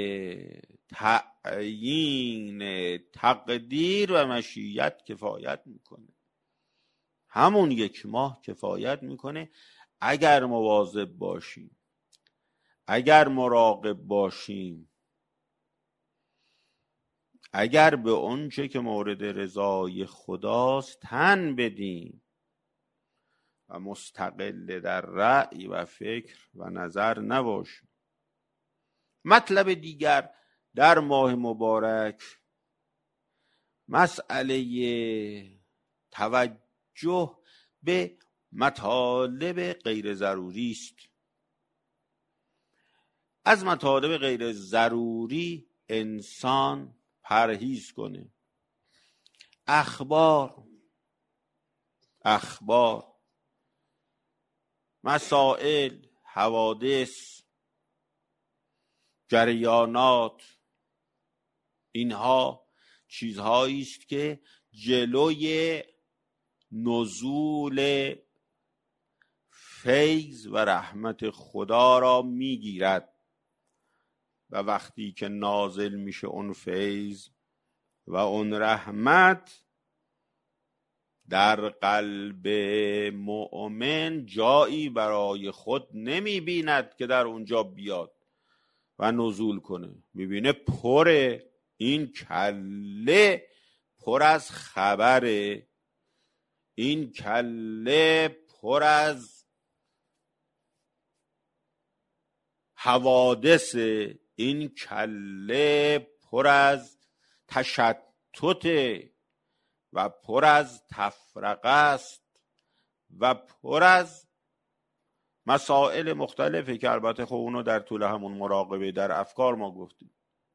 Speaker 1: تعیین تقدیر و مشیت کفایت میکنه. همون یک ماه کفایت میکنه اگر مواظب باشیم، اگر مراقب باشیم، اگر به اونچه که مورد رضای خداست تن بدیم و مستقل در رأی و فکر و نظر نباشیم. مطلب دیگر در ماه مبارک مسئله توجه به مطالب غیر ضروری است. از مطالب غیر ضروری انسان پرهیز کنه. اخبار اخبار مسائل، حوادث، جریانات، اینها چیزهایی است که جلوی نزول فیض و رحمت خدا را میگیرد و وقتی که نازل میشه اون فیض و اون رحمت در قلب مؤمن جایی برای خود نمیبیند که در اونجا بیاد و نزول کنه. میبینه پر این کله پر از خبره، این کله پر از حوادث، این کله پر از تشتت و پر از تفرقه است و پر از مسائل مختلفه که البته خب اونو در طول همون مراقبه در افکار ما گفتیم.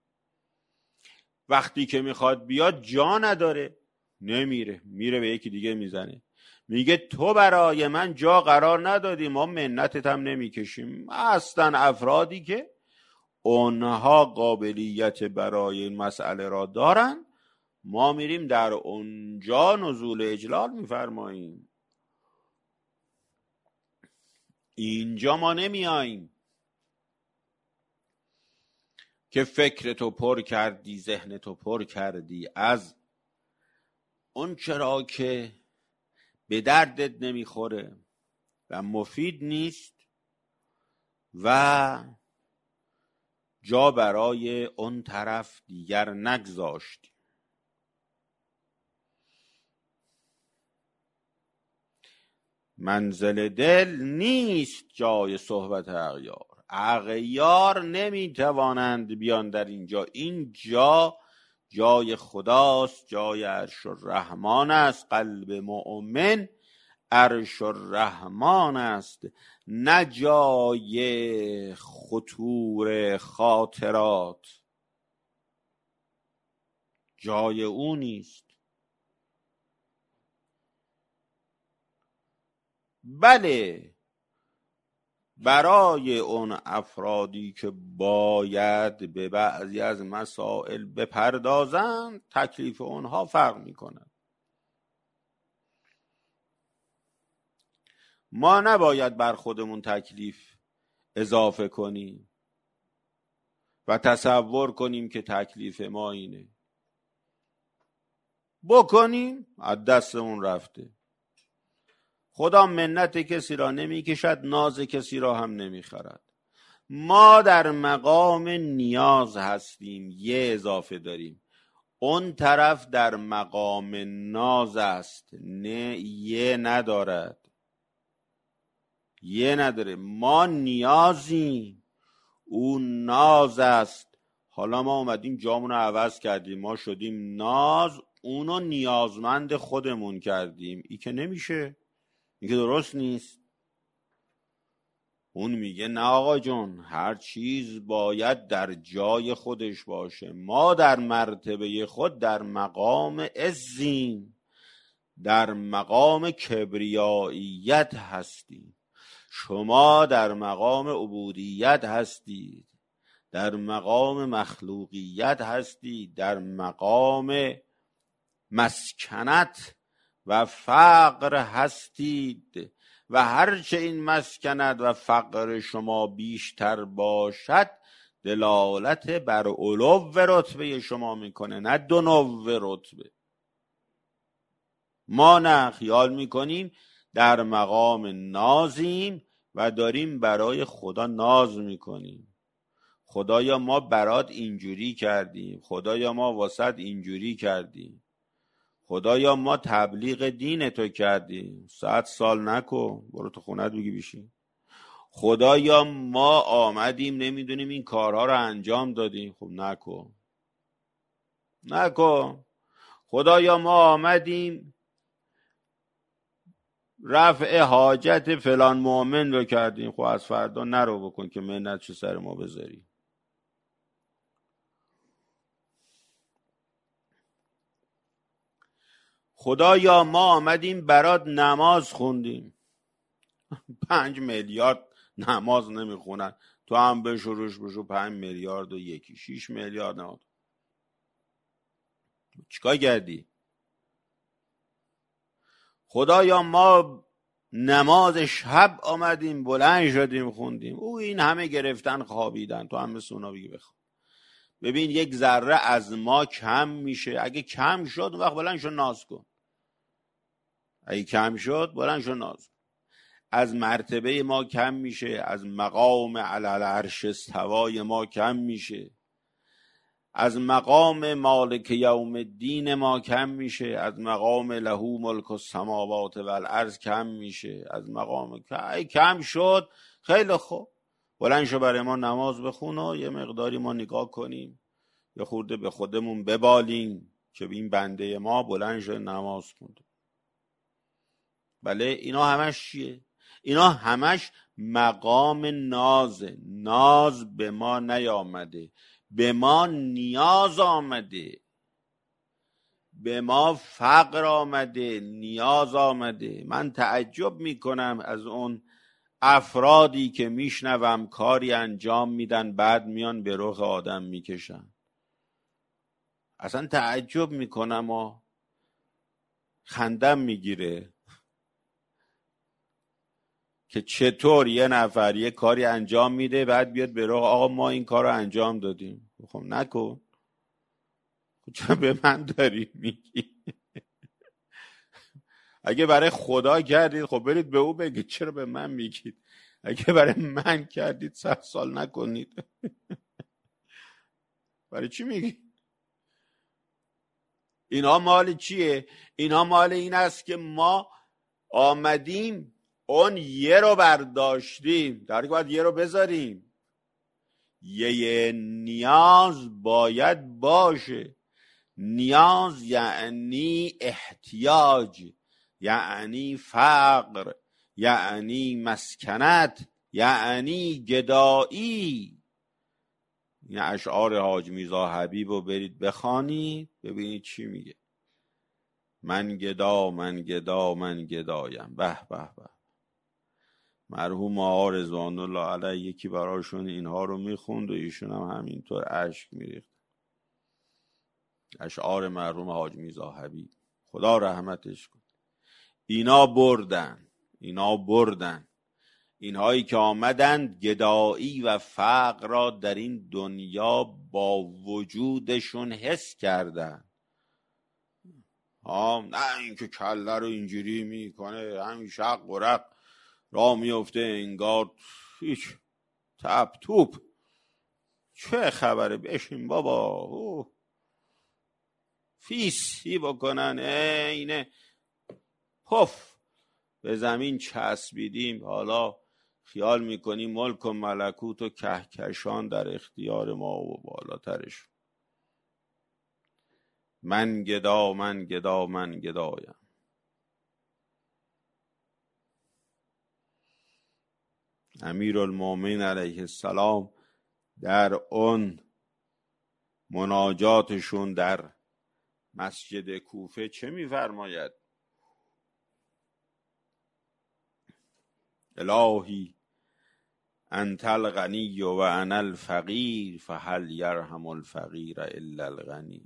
Speaker 1: وقتی که میخواد بیاد جا نداره، نمیره، میره به یکی دیگه میزنه، میگه تو برای من جا قرار ندادی، ما منتت هم نمیکشیم. هستن افرادی که اونها قابلیت برای این مسئله را دارن ما میریم در اونجا نزول اجلال میفرماییم. اینجا ما نمیاییم که فکرتو پر کردی، ذهنتو پر کردی از اون چرا که به دردت نمیخوره و مفید نیست و جا برای اون طرف دیگر نگذاشتی. منزل دل نیست جای صحبت اغیار. اغیار نمیتوانند بیان در اینجا. این جا جای خداست، جای عرش الرحمن است. قلب مؤمن عرش الرحمن است، نه جای خطور خاطرات. جای او نیست. بله، برای اون افرادی که باید به بعضی از مسائل بپردازند تکلیف اونها فرق میکنه. ما نباید بر خودمون تکلیف اضافه کنیم و تصور کنیم که تکلیف ما اینه. بکنیم از دستمون رفته. خدا منت کسی را نمی کشد، ناز کسی را هم نمی خرد. ما در مقام نیاز هستیم، یه اضافه داریم. اون طرف در مقام ناز است، نه یه ندارد، یه نداره. ما نیازیم، اون ناز است. حالا ما اومدیم جامون رو عوض کردیم، ما شدیم ناز، اونو نیازمند خودمون کردیم. ای که نمیشه، این که درست نیست. اون میگه نه آقا جون، هر چیز باید در جای خودش باشه. ما در مرتبه خود در مقام عزیم، در مقام کبریاییت هستیم. شما در مقام عبودیت هستید، در مقام مخلوقیت هستید، در مقام مسکنت و فقر هستید و هرچه این مسکنت و فقر شما بیشتر باشد دلالت بر علو رتبه شما میکنه، نه دنو رتبه. ما نه، خیال میکنیم در مقام نازیم و داریم برای خدا ناز میکنیم. خدایا ما برات اینجوری کردیم، خدایا ما واسط اینجوری کردیم، خدایا ما تبلیغ دین تو کردیم. صد سال نکن، برو تو خونت بگی بشین. خدایا ما آمدیم نمیدونیم این کارها رو انجام دادیم. خب نکن نکن. خدایا ما آمدیم رفع حاجت فلان مؤمن رو کردیم. خب از فردا نرو بکن که منت چه سر ما بذاری. خدایا ما آمدیم برات نماز خوندیم. پنج میلیارد نماز نمیخونن، تو هم بشوروش بشو پنج میلیارد و یکی شیش میلیارد نماز. چیکار کردی؟ خدایا ما نماز شب آمدیم بلند شدیم خوندیم. او این همه گرفتن خوابیدن، تو هم مثل اونا بگی بخواب. ببین یک ذره از ما کم میشه، اگه کم شد وقت بلند شو ناز کن. اگه کم شد بلند شو ناز کن. از مرتبه ما کم میشه، از مقام علی العرش استوای ما کم میشه، از مقام مالک یوم الدین ما کم میشه، از مقام له ملک السماوات والارض کم میشه، از مقام کم شد. خیلی خوب، بلند شو برای ما نماز بخون و یه مقداری ما نگاه کنیم، یه خورده به خودمون ببالیم که این بنده ما بلند شد نماز خونده. بله، اینا همش چیه؟ اینا همش مقام نازه. ناز به ما نیامده، به ما نیاز آمده، به ما فقر آمده، نیاز آمده. من تعجب میکنم از اون افرادی که میشنوم کاری انجام میدن بعد میان به رخ آدم میکشن. اصلا تعجب میکنم و خندم میگیره که چطور یه نفر یه کاری انجام میده بعد بیاد به راه آقا ما این کار رو انجام دادیم. خب نکن، چرا به من داری میگی؟ اگه برای خدا کردید خب برید به او بگید، چرا به من میگید؟ اگه برای من کردید صد سال نکنید. برای چی میگی؟ اینها مال چیه؟ اینها مال این است که ما آمدیم اون یه رو برداشتیم، در باید یه رو بذاریم. یه نیاز باید باشه. نیاز یعنی احتیاج، یعنی فقر، یعنی مسکنت، یعنی گدایی. این اشعار حاج میرزا حبیب رو برید بخوانید ببینید چی میگه. من گدا من گدا من گدایم. به به به. مرحوم آقا رضوان الله علیه یکی براشون اینها رو میخوند و ایشون هم همینطور اشک میریخت. اشعار مرحوم حاج میرزا حبیب، خدا رحمتش کن. اینا بردن، اینا بردن. اینهایی که آمدند گدایی و فقر را در این دنیا با وجودشون حس کردن. ها نه اینکه کله رو اینجوری میکنه همین شق و رق را میفته انگار هیچ تپ توپ. چه خبره؟ بشین بابا. اوه. فیسی بکنن اینه پف به زمین چسبیدیم، حالا خیال میکنیم ملک و ملکوت و کهکشان در اختیار ما و بالاترش. من گدا من گدا من گدایم. امیرالمومنین علیه السلام در اون مناجاتشون در مسجد کوفه چه میفرماید؟ الهی انت الغنی و انا الفقیر فهل یرحم الفقیر الا الغنی.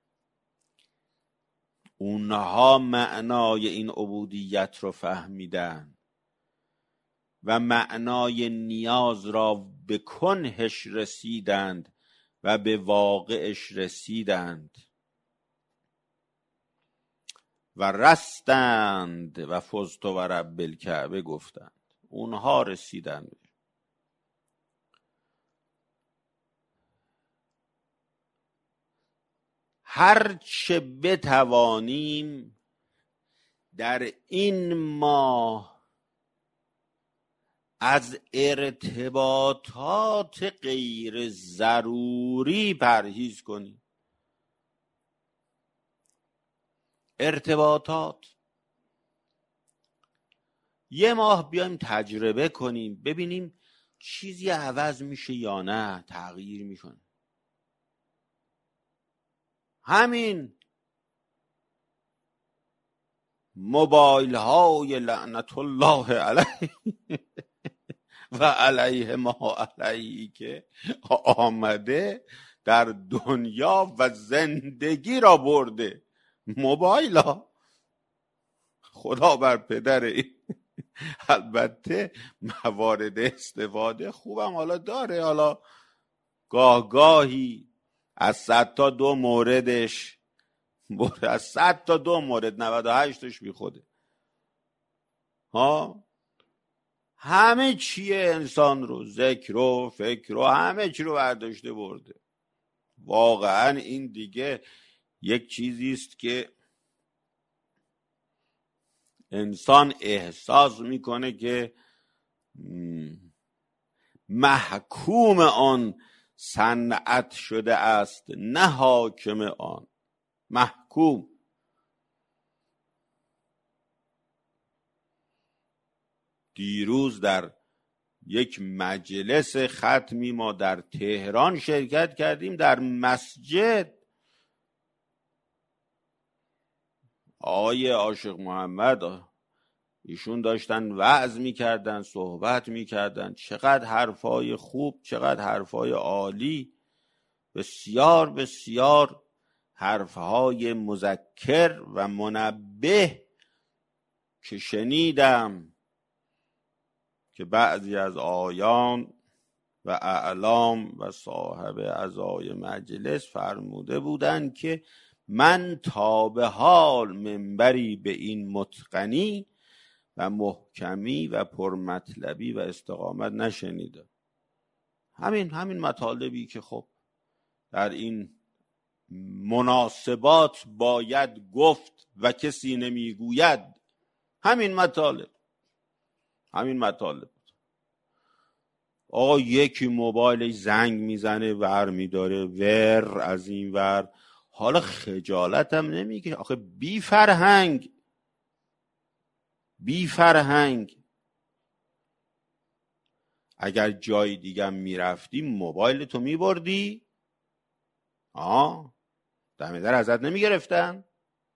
Speaker 1: اونها معنای این عبودیت رو فهمیدن و معنای نیاز را به کنهش رسیدند و به واقعش رسیدند و رستند و فزت و رب الکعبه گفتند. اونها رسیدند. هر چه بتوانیم در این ماه از ارتباطات غیر ضروری پرهیز کنیم. ارتباطات یه ماه بیایم تجربه کنیم ببینیم چیزی عوض میشه یا نه، تغییر میکنه. همین موبایل های لعنت الله علیه و علیه ما علیه که آمده در دنیا و زندگی را برده. موبایل ها خدا بر پدر این. البته موارد استفاده خوبم حالا داره، حالا گاه گاهی از صد تا دو موردش از صد تا دو مورد نود و هشتش بی خوده. ها همه چیه انسان رو، ذکر و فکر و همه چی رو برداشته برده. واقعا این دیگه یک چیزی است که انسان احساس میکنه که محکوم آن صنعت شده است نه حاکم آن. محکوم. دیروز در یک مجلس ختمی ما در تهران شرکت کردیم، در مسجد آقای عاشق محمد ایشون داشتن وعظ میکردن، صحبت میکردن، چقدر حرفای خوب، چقدر حرفای عالی، بسیار بسیار حرفهای مذکر و منبه که شنیدم که بعضی از آیان و اعلام و صاحب عزای مجلس فرموده بودند که من تا به حال منبری به این متقنی و محکمی و پرمطلبی و استقامت نشنیدم. همین همین مطالبی که خب در این مناسبات باید گفت و کسی نمیگوید، همین مطالب همین مطالب آقا یکی موبایلش زنگ میزنه ور میداره ور از این ور، حالا خجالت هم نمیگه. آخه بی فرهنگ بی فرهنگ اگر جای دیگه میرفتی موبایل تو میبردی، آه دم در ازت نمیگرفتن؟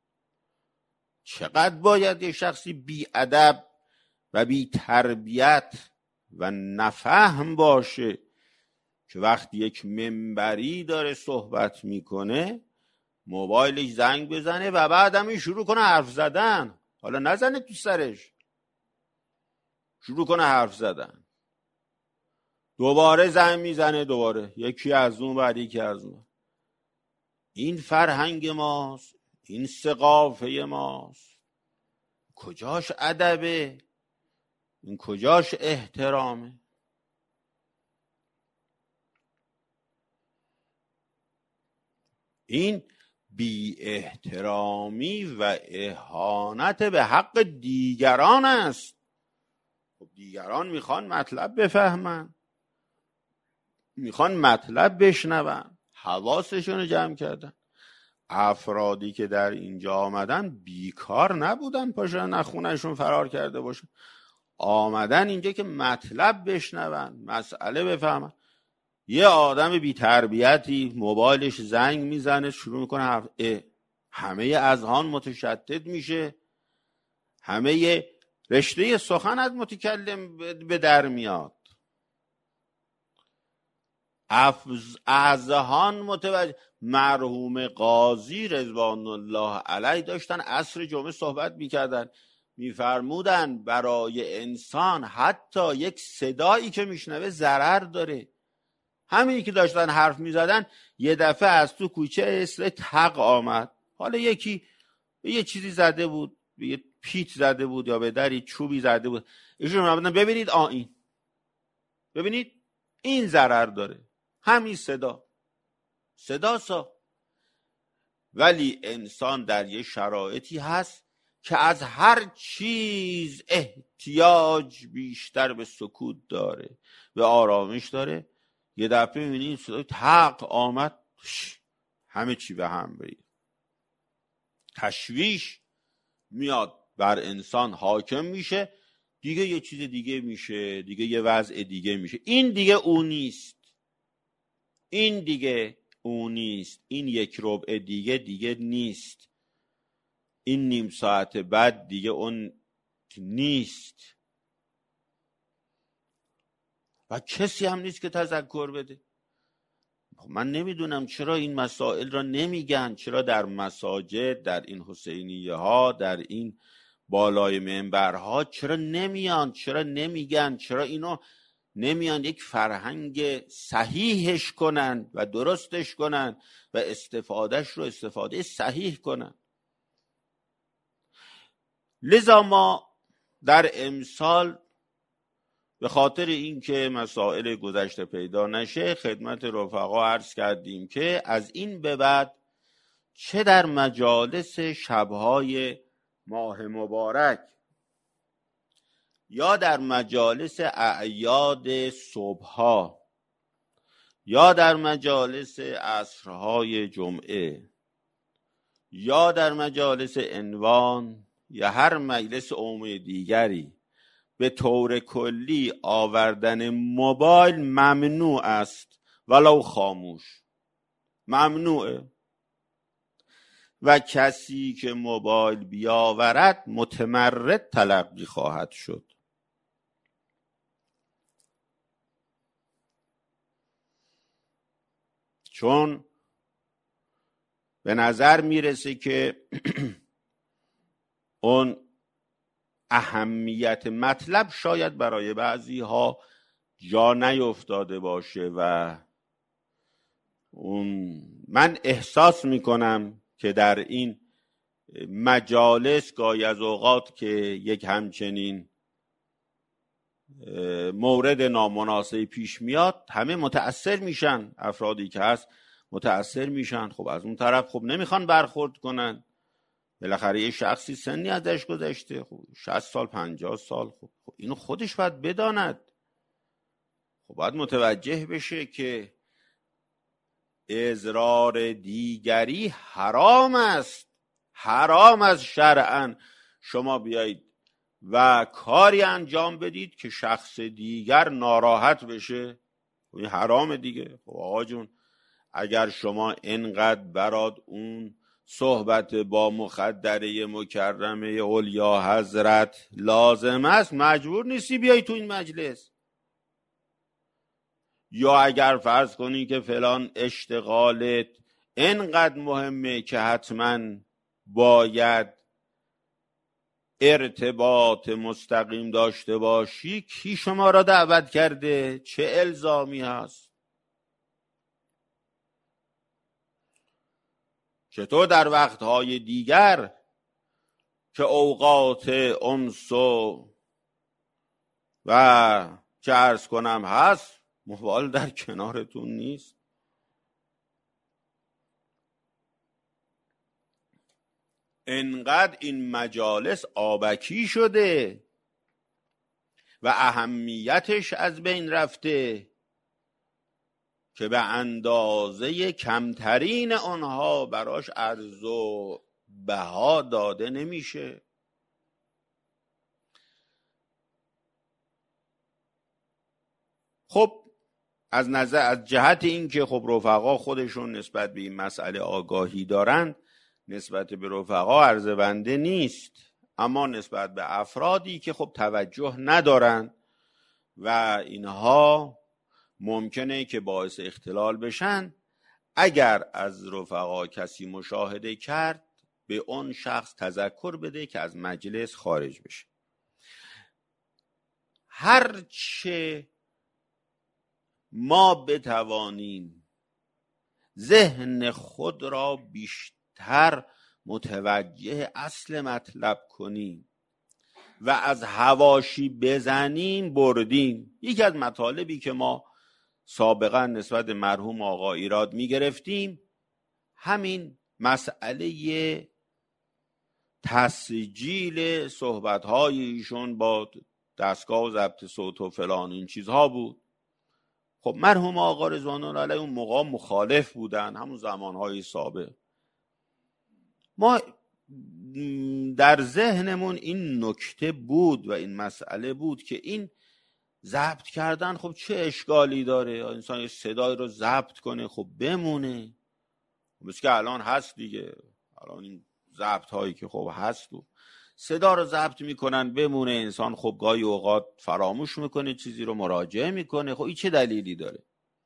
Speaker 1: چقدر باید یه شخصی بی ادب و بی تربیت و نفهم باشه که وقتی یک منبری داره صحبت میکنه موبایلش زنگ بزنه و بعد هم شروع کنه حرف زدن. حالا نزنه تو سرش، شروع کنه حرف زدن، دوباره زنگ میزنه، دوباره یکی از اون بعد یکی از اون. این فرهنگ ماست، این ثقافه ماست. کجاش ادبه؟ این کجاش احترامه؟ این بی احترامی و اهانت به حق دیگران است. خب دیگران میخوان مطلب بفهمن، میخوان مطلب بشنون، حواسشون رو جمع کردن. افرادی که در اینجا آمدن بیکار نبودن پاشن از خونهشون فرار کرده باشن، آمدن اینجا که مطلب بشنون، مسئله بفهمن. یه آدم بی تربیتی موبایلش زنگ میزنه شروع میکنه حرف، همه اذهان متشتت میشه، همه رشته سخن از متکلم به در میاد، اذهان متوجه. مرحوم قاضی رضوان الله علیه داشتن عصر جمعه صحبت میکردن، میفرمودن برای انسان حتی یک صدایی که میشنوه ضرر داره. همینی که داشتن حرف میزدن یه دفعه از تو کوچه اسم تق آمد. حالا یکی یه چیزی زده بود، یه پیت زده بود یا به دری چوبی زده بود، ایشون میگفتن ببینید آ این ببینید این ضرر داره. همین صدا صدا سا. ولی انسان در یه شرایطی هست که از هر چیز احتیاج بیشتر به سکوت داره، به آرامش داره. یه دفعه میبینید صدای تق آمد، همه چی به هم بریده، تشویش میاد بر انسان حاکم میشه، دیگه یه چیز دیگه میشه، دیگه یه وضع دیگه میشه. این دیگه اون نیست، این دیگه اون نیست، این یک ربع دیگه دیگه نیست، این نیم ساعت بعد دیگه اون نیست و کسی هم نیست که تذکر بده. من نمیدونم چرا این مسائل را نمیگن، چرا در مساجد، در این حسینیه ها، در این بالای منبرها چرا نمیان، چرا نمیگن، چرا اینو نمیان یک فرهنگ صحیحش کنن و درستش کنن و استفادهش رو استفاده صحیح کنن. لذا ما در امسال به خاطر اینکه مسائل گذشته پیدا نشه خدمت رفقا عرض کردیم که از این به بعد چه در مجالس شبهای ماه مبارک یا در مجالس اعیاد صبحها یا در مجالس عصرهای جمعه یا در مجالس عنوان یا هر مجلس عمومی دیگری به طور کلی آوردن موبایل ممنوع است، ولو خاموش ممنوعه. و کسی که موبایل بیاورد متمرد تلقی خواهد شد. چون به نظر میرسه که اون اهمیت مطلب شاید برای بعضی ها جا نیفتاده باشه و اون من احساس میکنم که در این مجالس گاهی از اوقات که یک همچنین مورد نامناسبی پیش میاد همه متأثر میشن، افرادی که هست متأثر میشن. خب از اون طرف خب نمیخوان برخورد کنن، بالاخره یه شخصی سنی ازش گذشته، خب شصت سال پنجاه سال، خب, خب اینو خودش باید بداند، خب باید متوجه بشه که اضرار دیگری حرام است، حرام است شرعاً شما بیایید و کاری انجام بدید که شخص دیگر ناراحت بشه، این حرام دیگه. خب آقا جون اگر شما انقدر برات اون صحبت با مخدره مکرمه اولیا حضرت لازم است، مجبور نیستی بیای تو این مجلس. یا اگر فرض کنی که فلان اشتغالت انقدر مهمه که حتما باید ارتباط مستقیم داشته باشی، کی شما را دعوت کرده؟ چه الزامی هست؟ چطور در وقتهای دیگر که اوقات انس و چه عرض کنم هست موال در کنارتون نیست؟ انقدر این مجالس آبکی شده و اهمیتش از بین رفته که به اندازه کمترین آنها براش ارز و بها داده نمیشه. خب از نظر از جهت این که خب رفقا خودشون نسبت به این مسئله آگاهی دارند، نسبت به رفقا عرض بنده نیست، اما نسبت به افرادی که خب توجه ندارند و اینها ممکنه که باعث اختلال بشن، اگر از رفقا کسی مشاهده کرد به اون شخص تذکر بده که از مجلس خارج بشه. هرچه ما بتوانیم ذهن خود را بیشتر متوجه اصل مطلب کنیم و از حواشی بزنیم بردیم. یکی از مطالبی که ما سابقا نسبت به مرحوم آقا ایراد می گرفتیم همین مسئله تسجیل صحبت‌های ایشون با دستگاه ضبط صوت و فلان این چیزها بود. خب مرحوم آقا رضوان الله علیه اون موقع مخالف بودن، همون زمانهای سابق. ما در ذهنمون این نکته بود و این مسئله بود که این ضبط کردن خب چه اشکالی داره؟ انسان یه صدای رو ضبط کنه خب بمونه، مثل که الان هست دیگه، الان این ضبط هایی که خب هست و صدا رو ضبط میکنن بمونه، انسان خب گاهی اوقات فراموش میکنه چیزی رو مراجعه میکنه، خب این چه دلیلی داره؟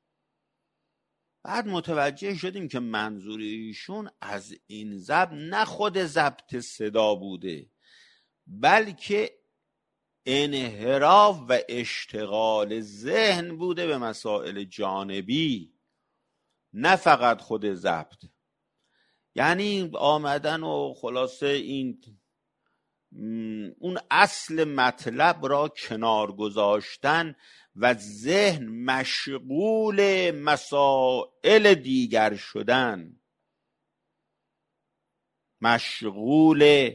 Speaker 1: بعد متوجه شدیم که منظور ایشون از این ضبط نه خود ضبط صدا بوده، بلکه انحراف و اشتغال ذهن بوده به مسائل جانبی، نه فقط خود ضبط. یعنی آمدن و خلاصه این اون اصل مطلب را کنار گذاشتن و ذهن مشغول مسائل دیگر شدن، مشغول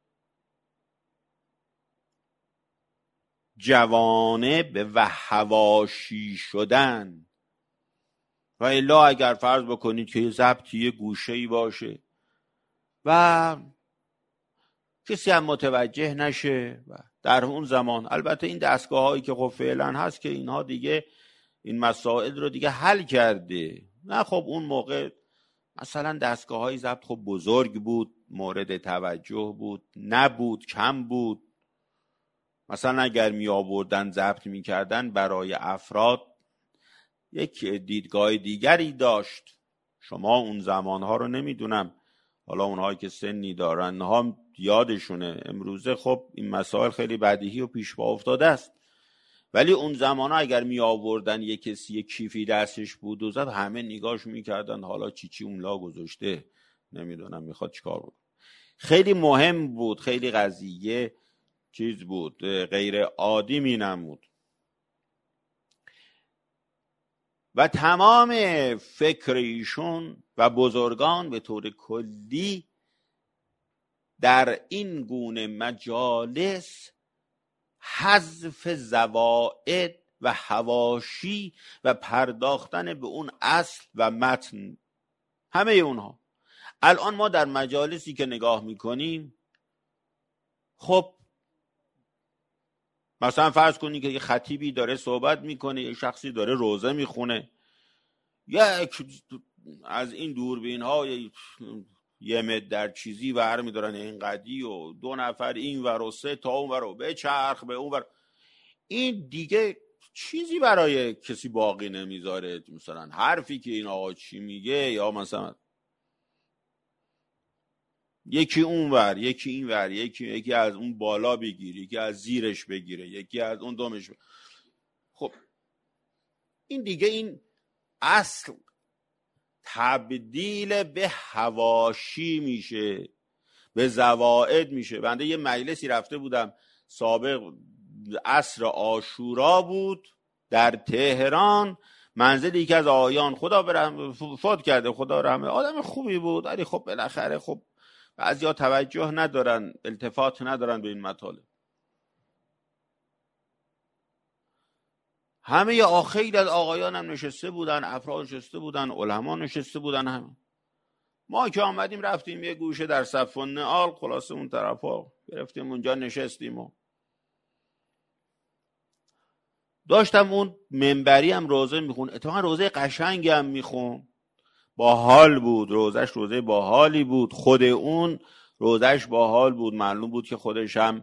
Speaker 1: جوانب و حواشی شدن. و الا اگر فرض بکنید که یه ضبطی یه گوشه‌ای باشه و کسی هم متوجه نشه و در اون زمان، البته این دستگاه هایی که خب فعلا هست که اینها دیگه این مسائل رو دیگه حل کرده، نه خب اون موقع مثلا دستگاه های ضبط خب بزرگ بود، مورد توجه بود، نبود، کم بود. مثلا اگر می آوردن ضبط می کردن برای افراد یک دیدگاه دیگری داشت، شما اون زمانها رو نمیدونم، حالا اونهایی که سنی دارن ها یادشونه، امروزه خب این مسائل خیلی بدیهی و پیش پا افتاده است، ولی اون زمانها اگر می آوردن یک کسی یک کیفی دستش بود و زد، همه نگاهش میکردن حالا چی چی اون لا گذاشته، نمیدونم میخواد چیکار بود. خیلی مهم بود، خیلی قضیه چیز بود، غیر عادی می نمود. و تمام فکر ایشون و بزرگان به طور کلی در این گونه مجالس حذف زوائد و حواشی و پرداختن به اون اصل و متن، همه اونها. الان ما در مجالسی که نگاه میکنیم، خب مثلا فرض کنید که یه خطیبی داره صحبت میکنه، یه شخصی داره روزه میخونه، یک از این دوربین ها یه متر در چیزی ور میدارن اینقدی و دو نفر این ور و سه تا اون ور و به چرخ به اون ور، این دیگه چیزی برای کسی باقی نمیذاره. مثلا حرفی که این آقا چی میگه، یا مثلا یکی اون ور یکی این ور، یکی یکی از اون بالا بگیره، یکی از زیرش بگیره، یکی از اون دومش بگیره. خب این دیگه این اصل تبدیل به حواشی میشه، به زوائد میشه. بنده یه مجلسی رفته بودم سابق، عصر عاشورا بود در تهران، منزل یکی از آقایان، خدا برحم فوت کرده، خدا رحمه، آدم خوبی بود، ولی خب بالاخره خب بعضیا توجه ندارن، التفات ندارن به این مطالب. همه آخیل از آقایان هم نشسته بودن، افراد نشسته بودن، علما نشسته بودن. همه ما که آمدیم رفتیم یه گوشه در صف النعال، خلاصه اون طرفا گرفتیم اونجا نشستیم و داشتم اون منبری هم روزه میخون، اتفاقا روزه قشنگی هم میخون، با حال بود، روزش روزه با حالی بود، خود اون روزش با حال بود، معلوم بود که خودش هم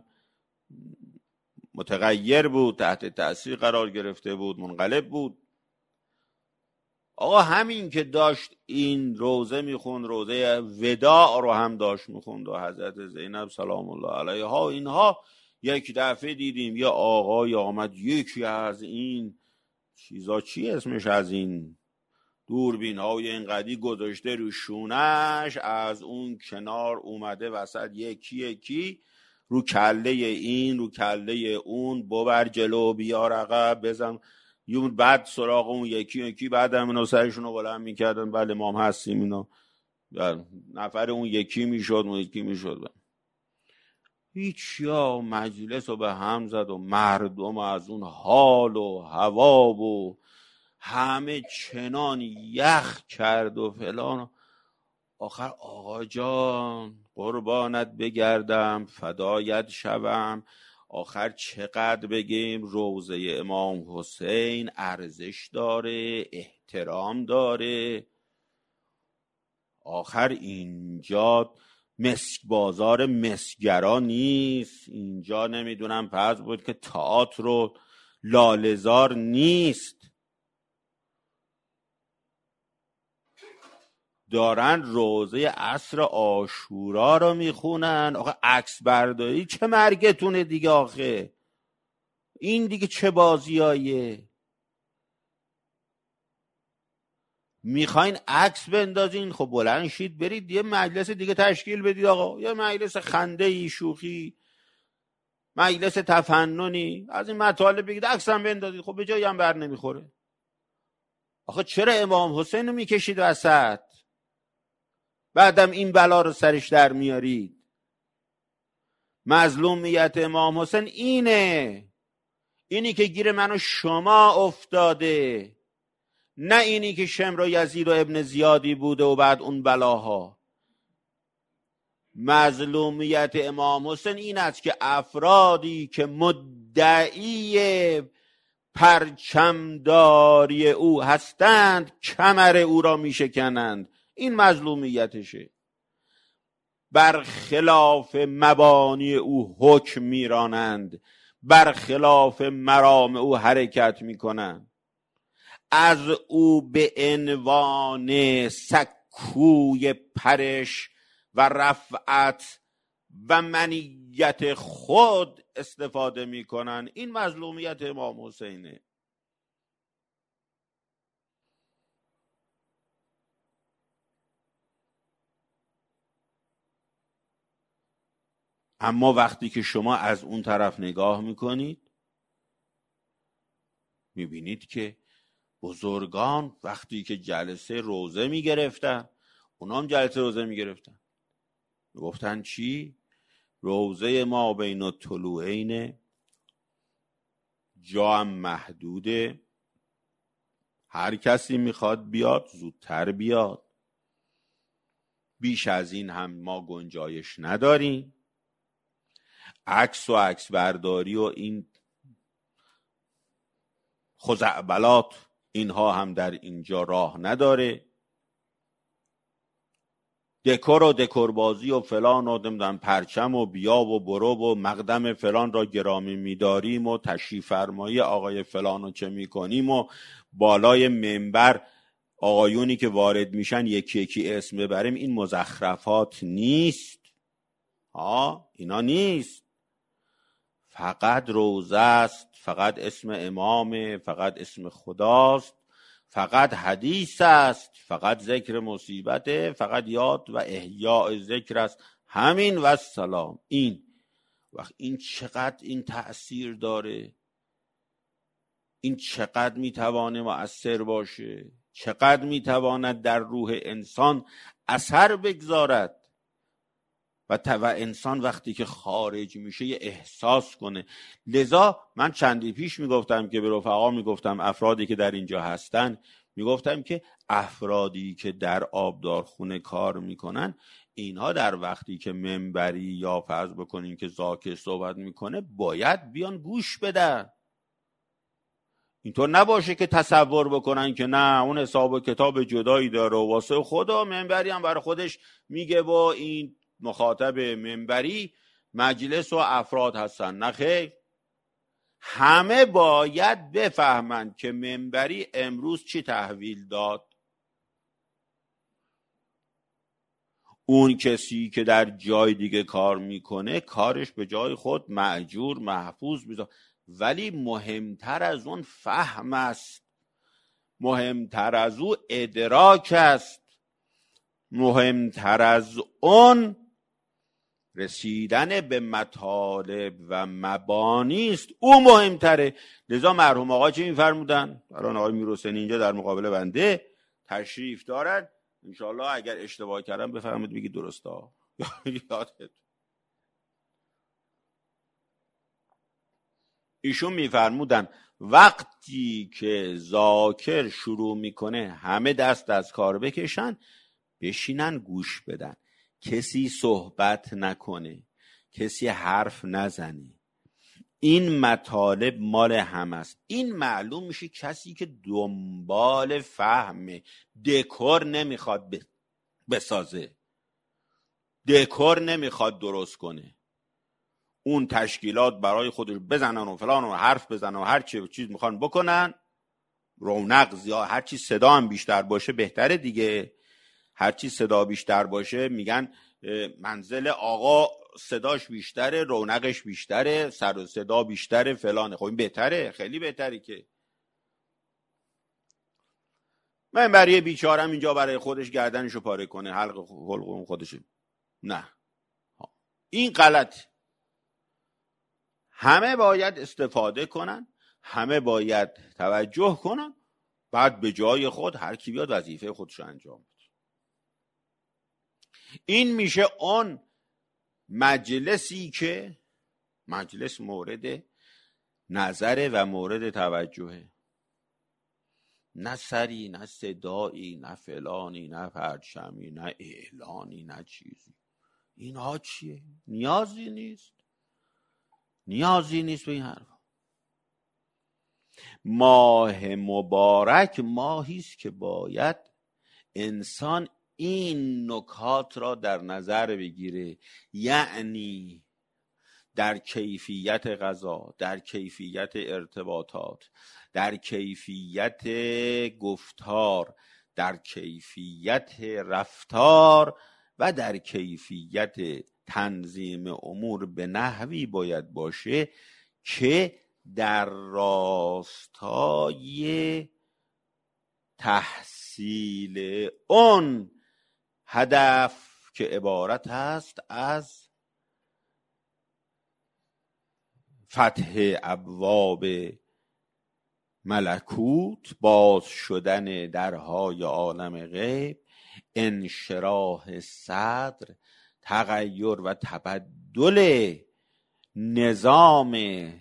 Speaker 1: متغیر بود، تحت تأثیر قرار گرفته بود، منقلب بود. آقا همین که داشت این روزه میخوند، روزه وداع رو هم داشت میخوند و حضرت زینب سلام الله علیها، اینها یک دفعه دیدیم یه آقای آمد، یکی از این چیزا چی اسمش، از این دوربین های اینقدی گذاشته رو شونش، از اون کنار اومده وسط، یکی یکی رو کله این رو کله اون، ببر جلو بیار عقب بزن، یون بعد سراغ اون یکی یکی، بعد هم اینا سرشون رو بلند میکردن، بله ما هم هستیم اینا، نفر اون یکی میشد، اون یکی میشد. هیچ یا مجلس رو به هم زد و مردم از اون حال و هوا و همه چنان یخ کرد و فلان. آخر آقا جان قربانت بگردم، فدایت شوم، آخر چقدر بگیم روزه امام حسین ارزش داره، احترام داره، آخر اینجا مسک بازار مسگرا نیست، اینجا نمیدونم پس بود که تئاتر و لاله‌زار نیست. دارن روزه عصر عاشورا رو میخونن. آخه عکس برداری چه مرگتونه دیگه، آخه این دیگه چه بازیایه؟ میخواین عکس بندازین، خب بلند شید برید یه مجلس دیگه تشکیل بدید آقا، یه مجلس خنده ای، شوخی، مجلس تفننی، از این مطالب بگید عکس هم بندازید، خب به جایی هم بر نمیخوره. آخه چرا امام حسین رو میکشید وسط، بعدم این بلا رو سرش در میارید؟ مظلومیت امام حسین اینه، اینی که گیر من و شما افتاده، نه اینی که شمر و یزید و ابن زیادی بوده و بعد اون بلاها. مظلومیت امام حسین این است که افرادی که مدعی پرچمداری او هستند کمر او را میشکنند، این مظلومیتشه. برخلاف مبانی او حکم میرانند، برخلاف مرام او حرکت میکنند. از او به عنوان سکوی پرش و رفعت و منیت خود استفاده میکنن. این مظلومیت امام حسینه. اما وقتی که شما از اون طرف نگاه میکنید میبینید که بزرگان وقتی که جلسه روزه میگرفتن، اونا هم جلسه روزه میگرفتن، گفتن چی؟ روزه ما بین الطلوعین جا هم محدوده، هر کسی میخواد بیاد زودتر بیاد، بیش از این هم ما گنجایش نداریم، عکس و عکس برداری و این خزعبلات اینها هم در اینجا راه نداره، دکور و دکوربازی و فلان و نمیدونم پرچم و بیا و برو و مقدم فلان را گرامی میداریم و تشریف فرمایی آقای فلان رو چه میکنیم و بالای منبر آقایونی که وارد میشن یکی یکی اسم ببریم. این مزخرفات نیست ها، اینا نیست. فقط روزه است، فقط اسم امامه، فقط اسم خداست، فقط حدیث است، فقط ذکر مصیبته، فقط یاد و احیاء ذکر است، همین و سلام. این وقت این چقدر این تأثیر داره، این چقدر میتوانه مؤثر باشه، چقدر میتواند در روح انسان اثر بگذارد و و انسان وقتی که خارج میشه یه احساس کنه. لذا من چندی پیش میگفتم که به رفقا میگفتم، افرادی که در اینجا هستن میگفتم که افرادی که در آبدارخونه کار میکنن، اینها در وقتی که منبری یا فرض بکنین که ذاکر صحبت میکنه باید بیان گوش بدن. اینطور نباشه که تصور بکنن که نه اون حساب و کتاب جدایی داره و واسه خدا منبری هم برای خودش میگه و این مخاطب منبری مجلس و افراد هستن. نه خیر، همه باید بفهمند که منبری امروز چی تحویل داد. اون کسی که در جای دیگه کار میکنه کارش به جای خود مأجور محفوظ میذاره، ولی مهمتر از اون فهم است، مهمتر از اون ادراک است، مهمتر از اون رسیدن به مطالب و مبانی است، او مهمتره. لذا مرحوم آقا چه می‌فرمودن؟ الان آقای میرحسینی اینجا در مقابل بنده تشریف دارن، انشالله اگر اشتباه کردم بفرمایید بگید درسته. یادت ایشون می‌فرمودن وقتی که ذاکر شروع میکنه همه دست از کار بکشن، بشینن گوش بدن، کسی صحبت نکنه، کسی حرف نزنه. این مطالب مال هم است. این معلوم میشه کسی که دنبال فهمه، دکور نمیخواد بسازه، دکور نمیخواد درست کنه، اون تشکیلات برای خودش بزنن و فلان و حرف بزنن و هر چی چیز میخوان بکنن، رونق زیاد، هر چی صدا هم بیشتر باشه بهتره دیگه، هر چی صدا بیشتر باشه میگن منزل آقا صداش بیشتره، رونقش بیشتره، سر و صدا بیشتره فلانه. خب این بهتره، خیلی بهتره. که من برای بیچارم اینجا برای خودش گردنشو پاره کنه، حلق حلقوم خودش، نه، این غلط. همه باید استفاده کنن، همه باید توجه کنن، بعد به جای خود هر کی بیاد وظیفه خودشو انجام بده. این میشه اون مجلسی که مجلس مورد نظره و مورد توجهه، نه سری، نه صدایی، نه فلانی، نه پرچمی، نه اعلانی، نه چیزی. اینها چیه؟ نیازی نیست، نیازی نیست به این حرف. ماه مبارک ماهی است که باید انسان این نکات را در نظر بگیره. یعنی در کیفیت غذا، در کیفیت ارتباطات، در کیفیت گفتار، در کیفیت رفتار و در کیفیت تنظیم امور به نحوی باید باشه که در راستای تحصیل اون هدف که عبارت است از فتح ابواب ملکوت، باز شدن درهای عالم غیب، انشراح صدر، تغییر و تبدل نظام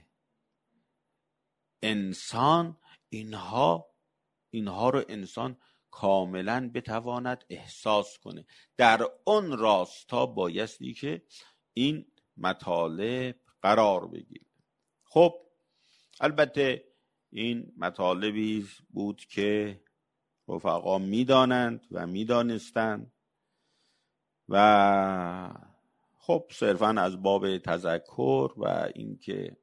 Speaker 1: انسان، اینها اینها رو انسان کاملا بتواند احساس کنه. در اون راستا بایستی که این مطالب قرار بگیره. خب البته این مطالبی بود که رفقا میدانند و میدانستند و خب صرفا از باب تذکر و اینکه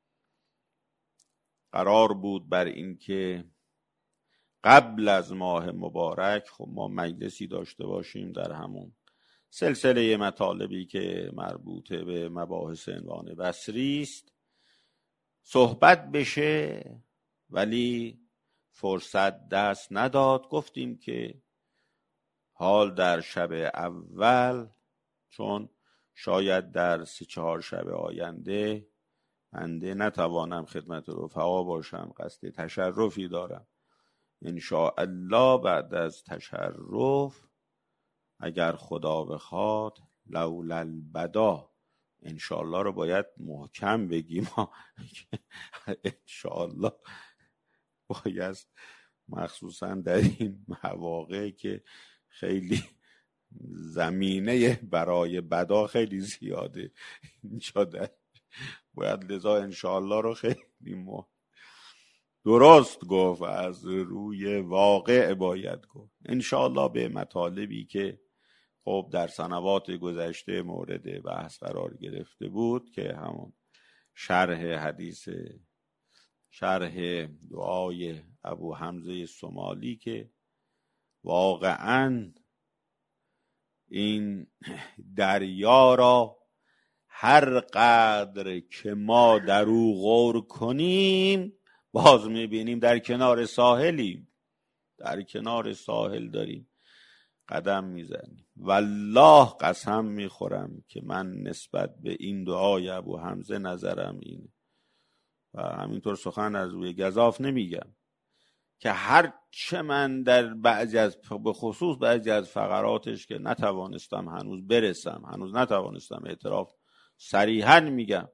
Speaker 1: قرار بود بر اینکه قبل از ماه مبارک خب ما مجلسی داشته باشیم در همون سلسله مطالبی که مربوط به مباحث عنوان بصری است صحبت بشه، ولی فرصت دست نداد. گفتیم که حال در شب اول، چون شاید در سه چهار شب آینده بنده نتوانم خدمت رفقا باشم، قصد تشرفی دارم ان شاء الله. بعد از تشرف اگر خدا بخواد لولا البدا ان شاء الله رو باید محکم بگیم ان شاء الله باید مخصوصا در این مواقع که خیلی زمینه برای بدا خیلی زیاده اینجا در باید لذا ان شاء الله رو خیلی مهم درست گفت، از روی واقع باید گفت ان شاء الله به مطالبی که خب در سنوات گذشته مورد بحث قرار گرفته بود که همون شرح حدیث شرح دعای ابو حمزه سومالی که واقعاً این دریا را هر قدر که ما در او غور کنیم باز میبینیم در کنار ساحلیم، در کنار ساحل داریم قدم میزنیم. والله قسم میخورم که من نسبت به این دعای ابو حمزه نظرم اینه و همینطور سخن از روی گزاف نمیگم که هر چه من در بعضی از به خصوص بعضی از فقراتش که نتوانستم هنوز برسم، هنوز نتوانستم اعتراف صریحاً میگم،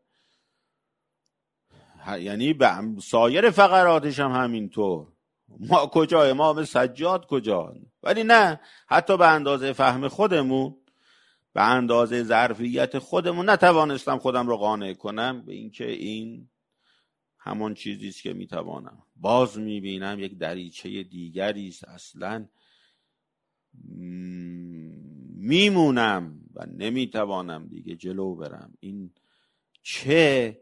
Speaker 1: یعنی به سایر فقراتش هم همینطور، ما کجا امام سجاد کجا، ولی نه حتی به اندازه فهم خودمون، به اندازه ظرفیت خودمون نتوانستم خودم رو قانع کنم به اینکه این همون چیزی است که میتوانم. باز میبینم یک دریچه دیگری است، اصلا میمونم و نمیتوانم دیگه جلو برم. این چه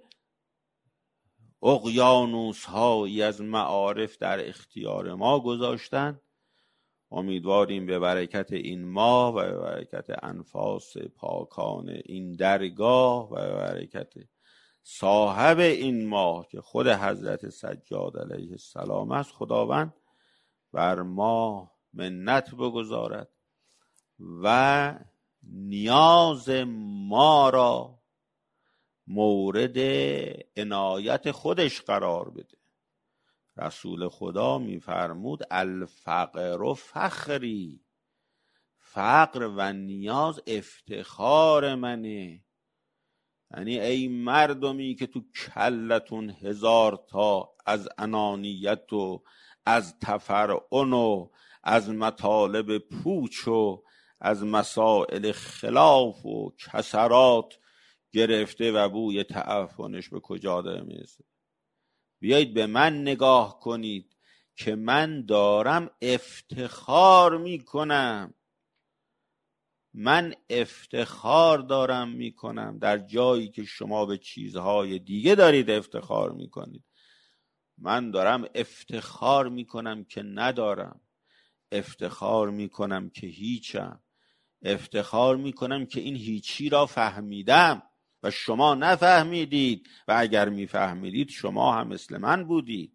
Speaker 1: اقیانوس هایی از معارف در اختیار ما گذاشتن. امیدواریم به برکت این ماه و به برکت انفاس پاکان این درگاه و به برکت صاحب این ماه که خود حضرت سجاد علیه السلام است، خداوند بر ما منت بگذارد و نیاز ما را مورد عنایت خودش قرار بده. رسول خدا میفرمود الفقر فخری، فقر و نیاز افتخار منه. یعنی ای مردمی که تو کلتون هزار تا از انانیت و از تفرعن و از مطالب پوچ و از مسائل خلاف و کسرات گرفته و بوی تعفنش به کجا داره میرسه، بیایید به من نگاه کنید که من دارم افتخار میکنم. من افتخار دارم میکنم در جایی که شما به چیزهای دیگه دارید افتخار میکنید. من دارم افتخار میکنم که ندارم، افتخار میکنم که هیچم، افتخار میکنم که این هیچی را فهمیدم و شما نفهمیدید و اگر میفهمیدید شما هم مثل من بودید.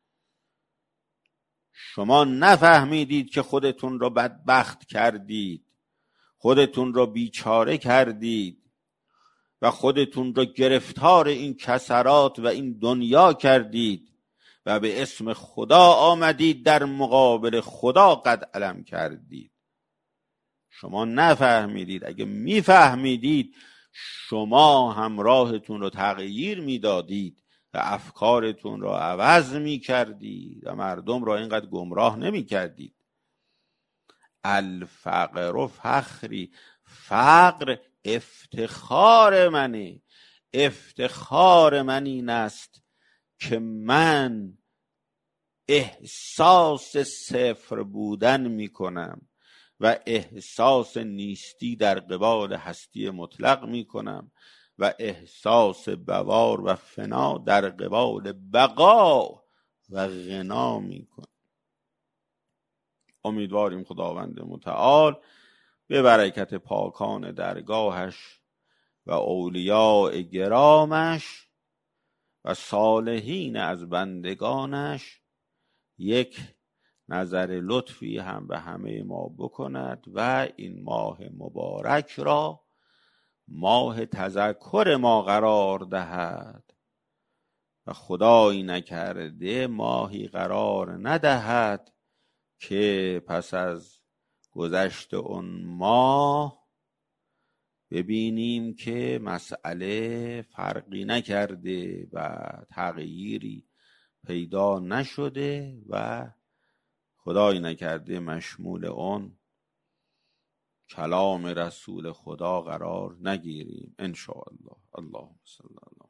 Speaker 1: شما نفهمیدید که خودتون را بدبخت کردید، خودتون را بیچاره کردید و خودتون را گرفتار این کسرات و این دنیا کردید و به اسم خدا آمدید در مقابل خدا قد علم کردید. شما نفهمیدید. اگه میفهمیدید شما هم راهتون رو تغییر میدادید و افکارتون رو عوض میکردید و مردم را اینقدر گمراه نمیکردید. الفقر فخری، فقر افتخار منه. افتخار من این است که من احساس صفر بودن میکنم و احساس نیستی در قبال هستی مطلق میکنم و احساس بوار و فنا در قبال بقا و غنا میکنم. امیدواریم خداوند متعال به برکت پاکان درگاهش و اولیاء گرامش و صالحین از بندگانش یک نظر لطفی هم به همه ما بکند و این ماه مبارک را ماه تذکر ما قرار دهد و خدایی نکرده ماهی قرار ندهد که پس از گذشت اون ماه ببینیم که مسئله فرقی نکرده و تغییری پیدا نشده و خدایی نکرده مشمول اون کلام رسول خدا قرار نگیریم ان شاء الله. اللهم صل علی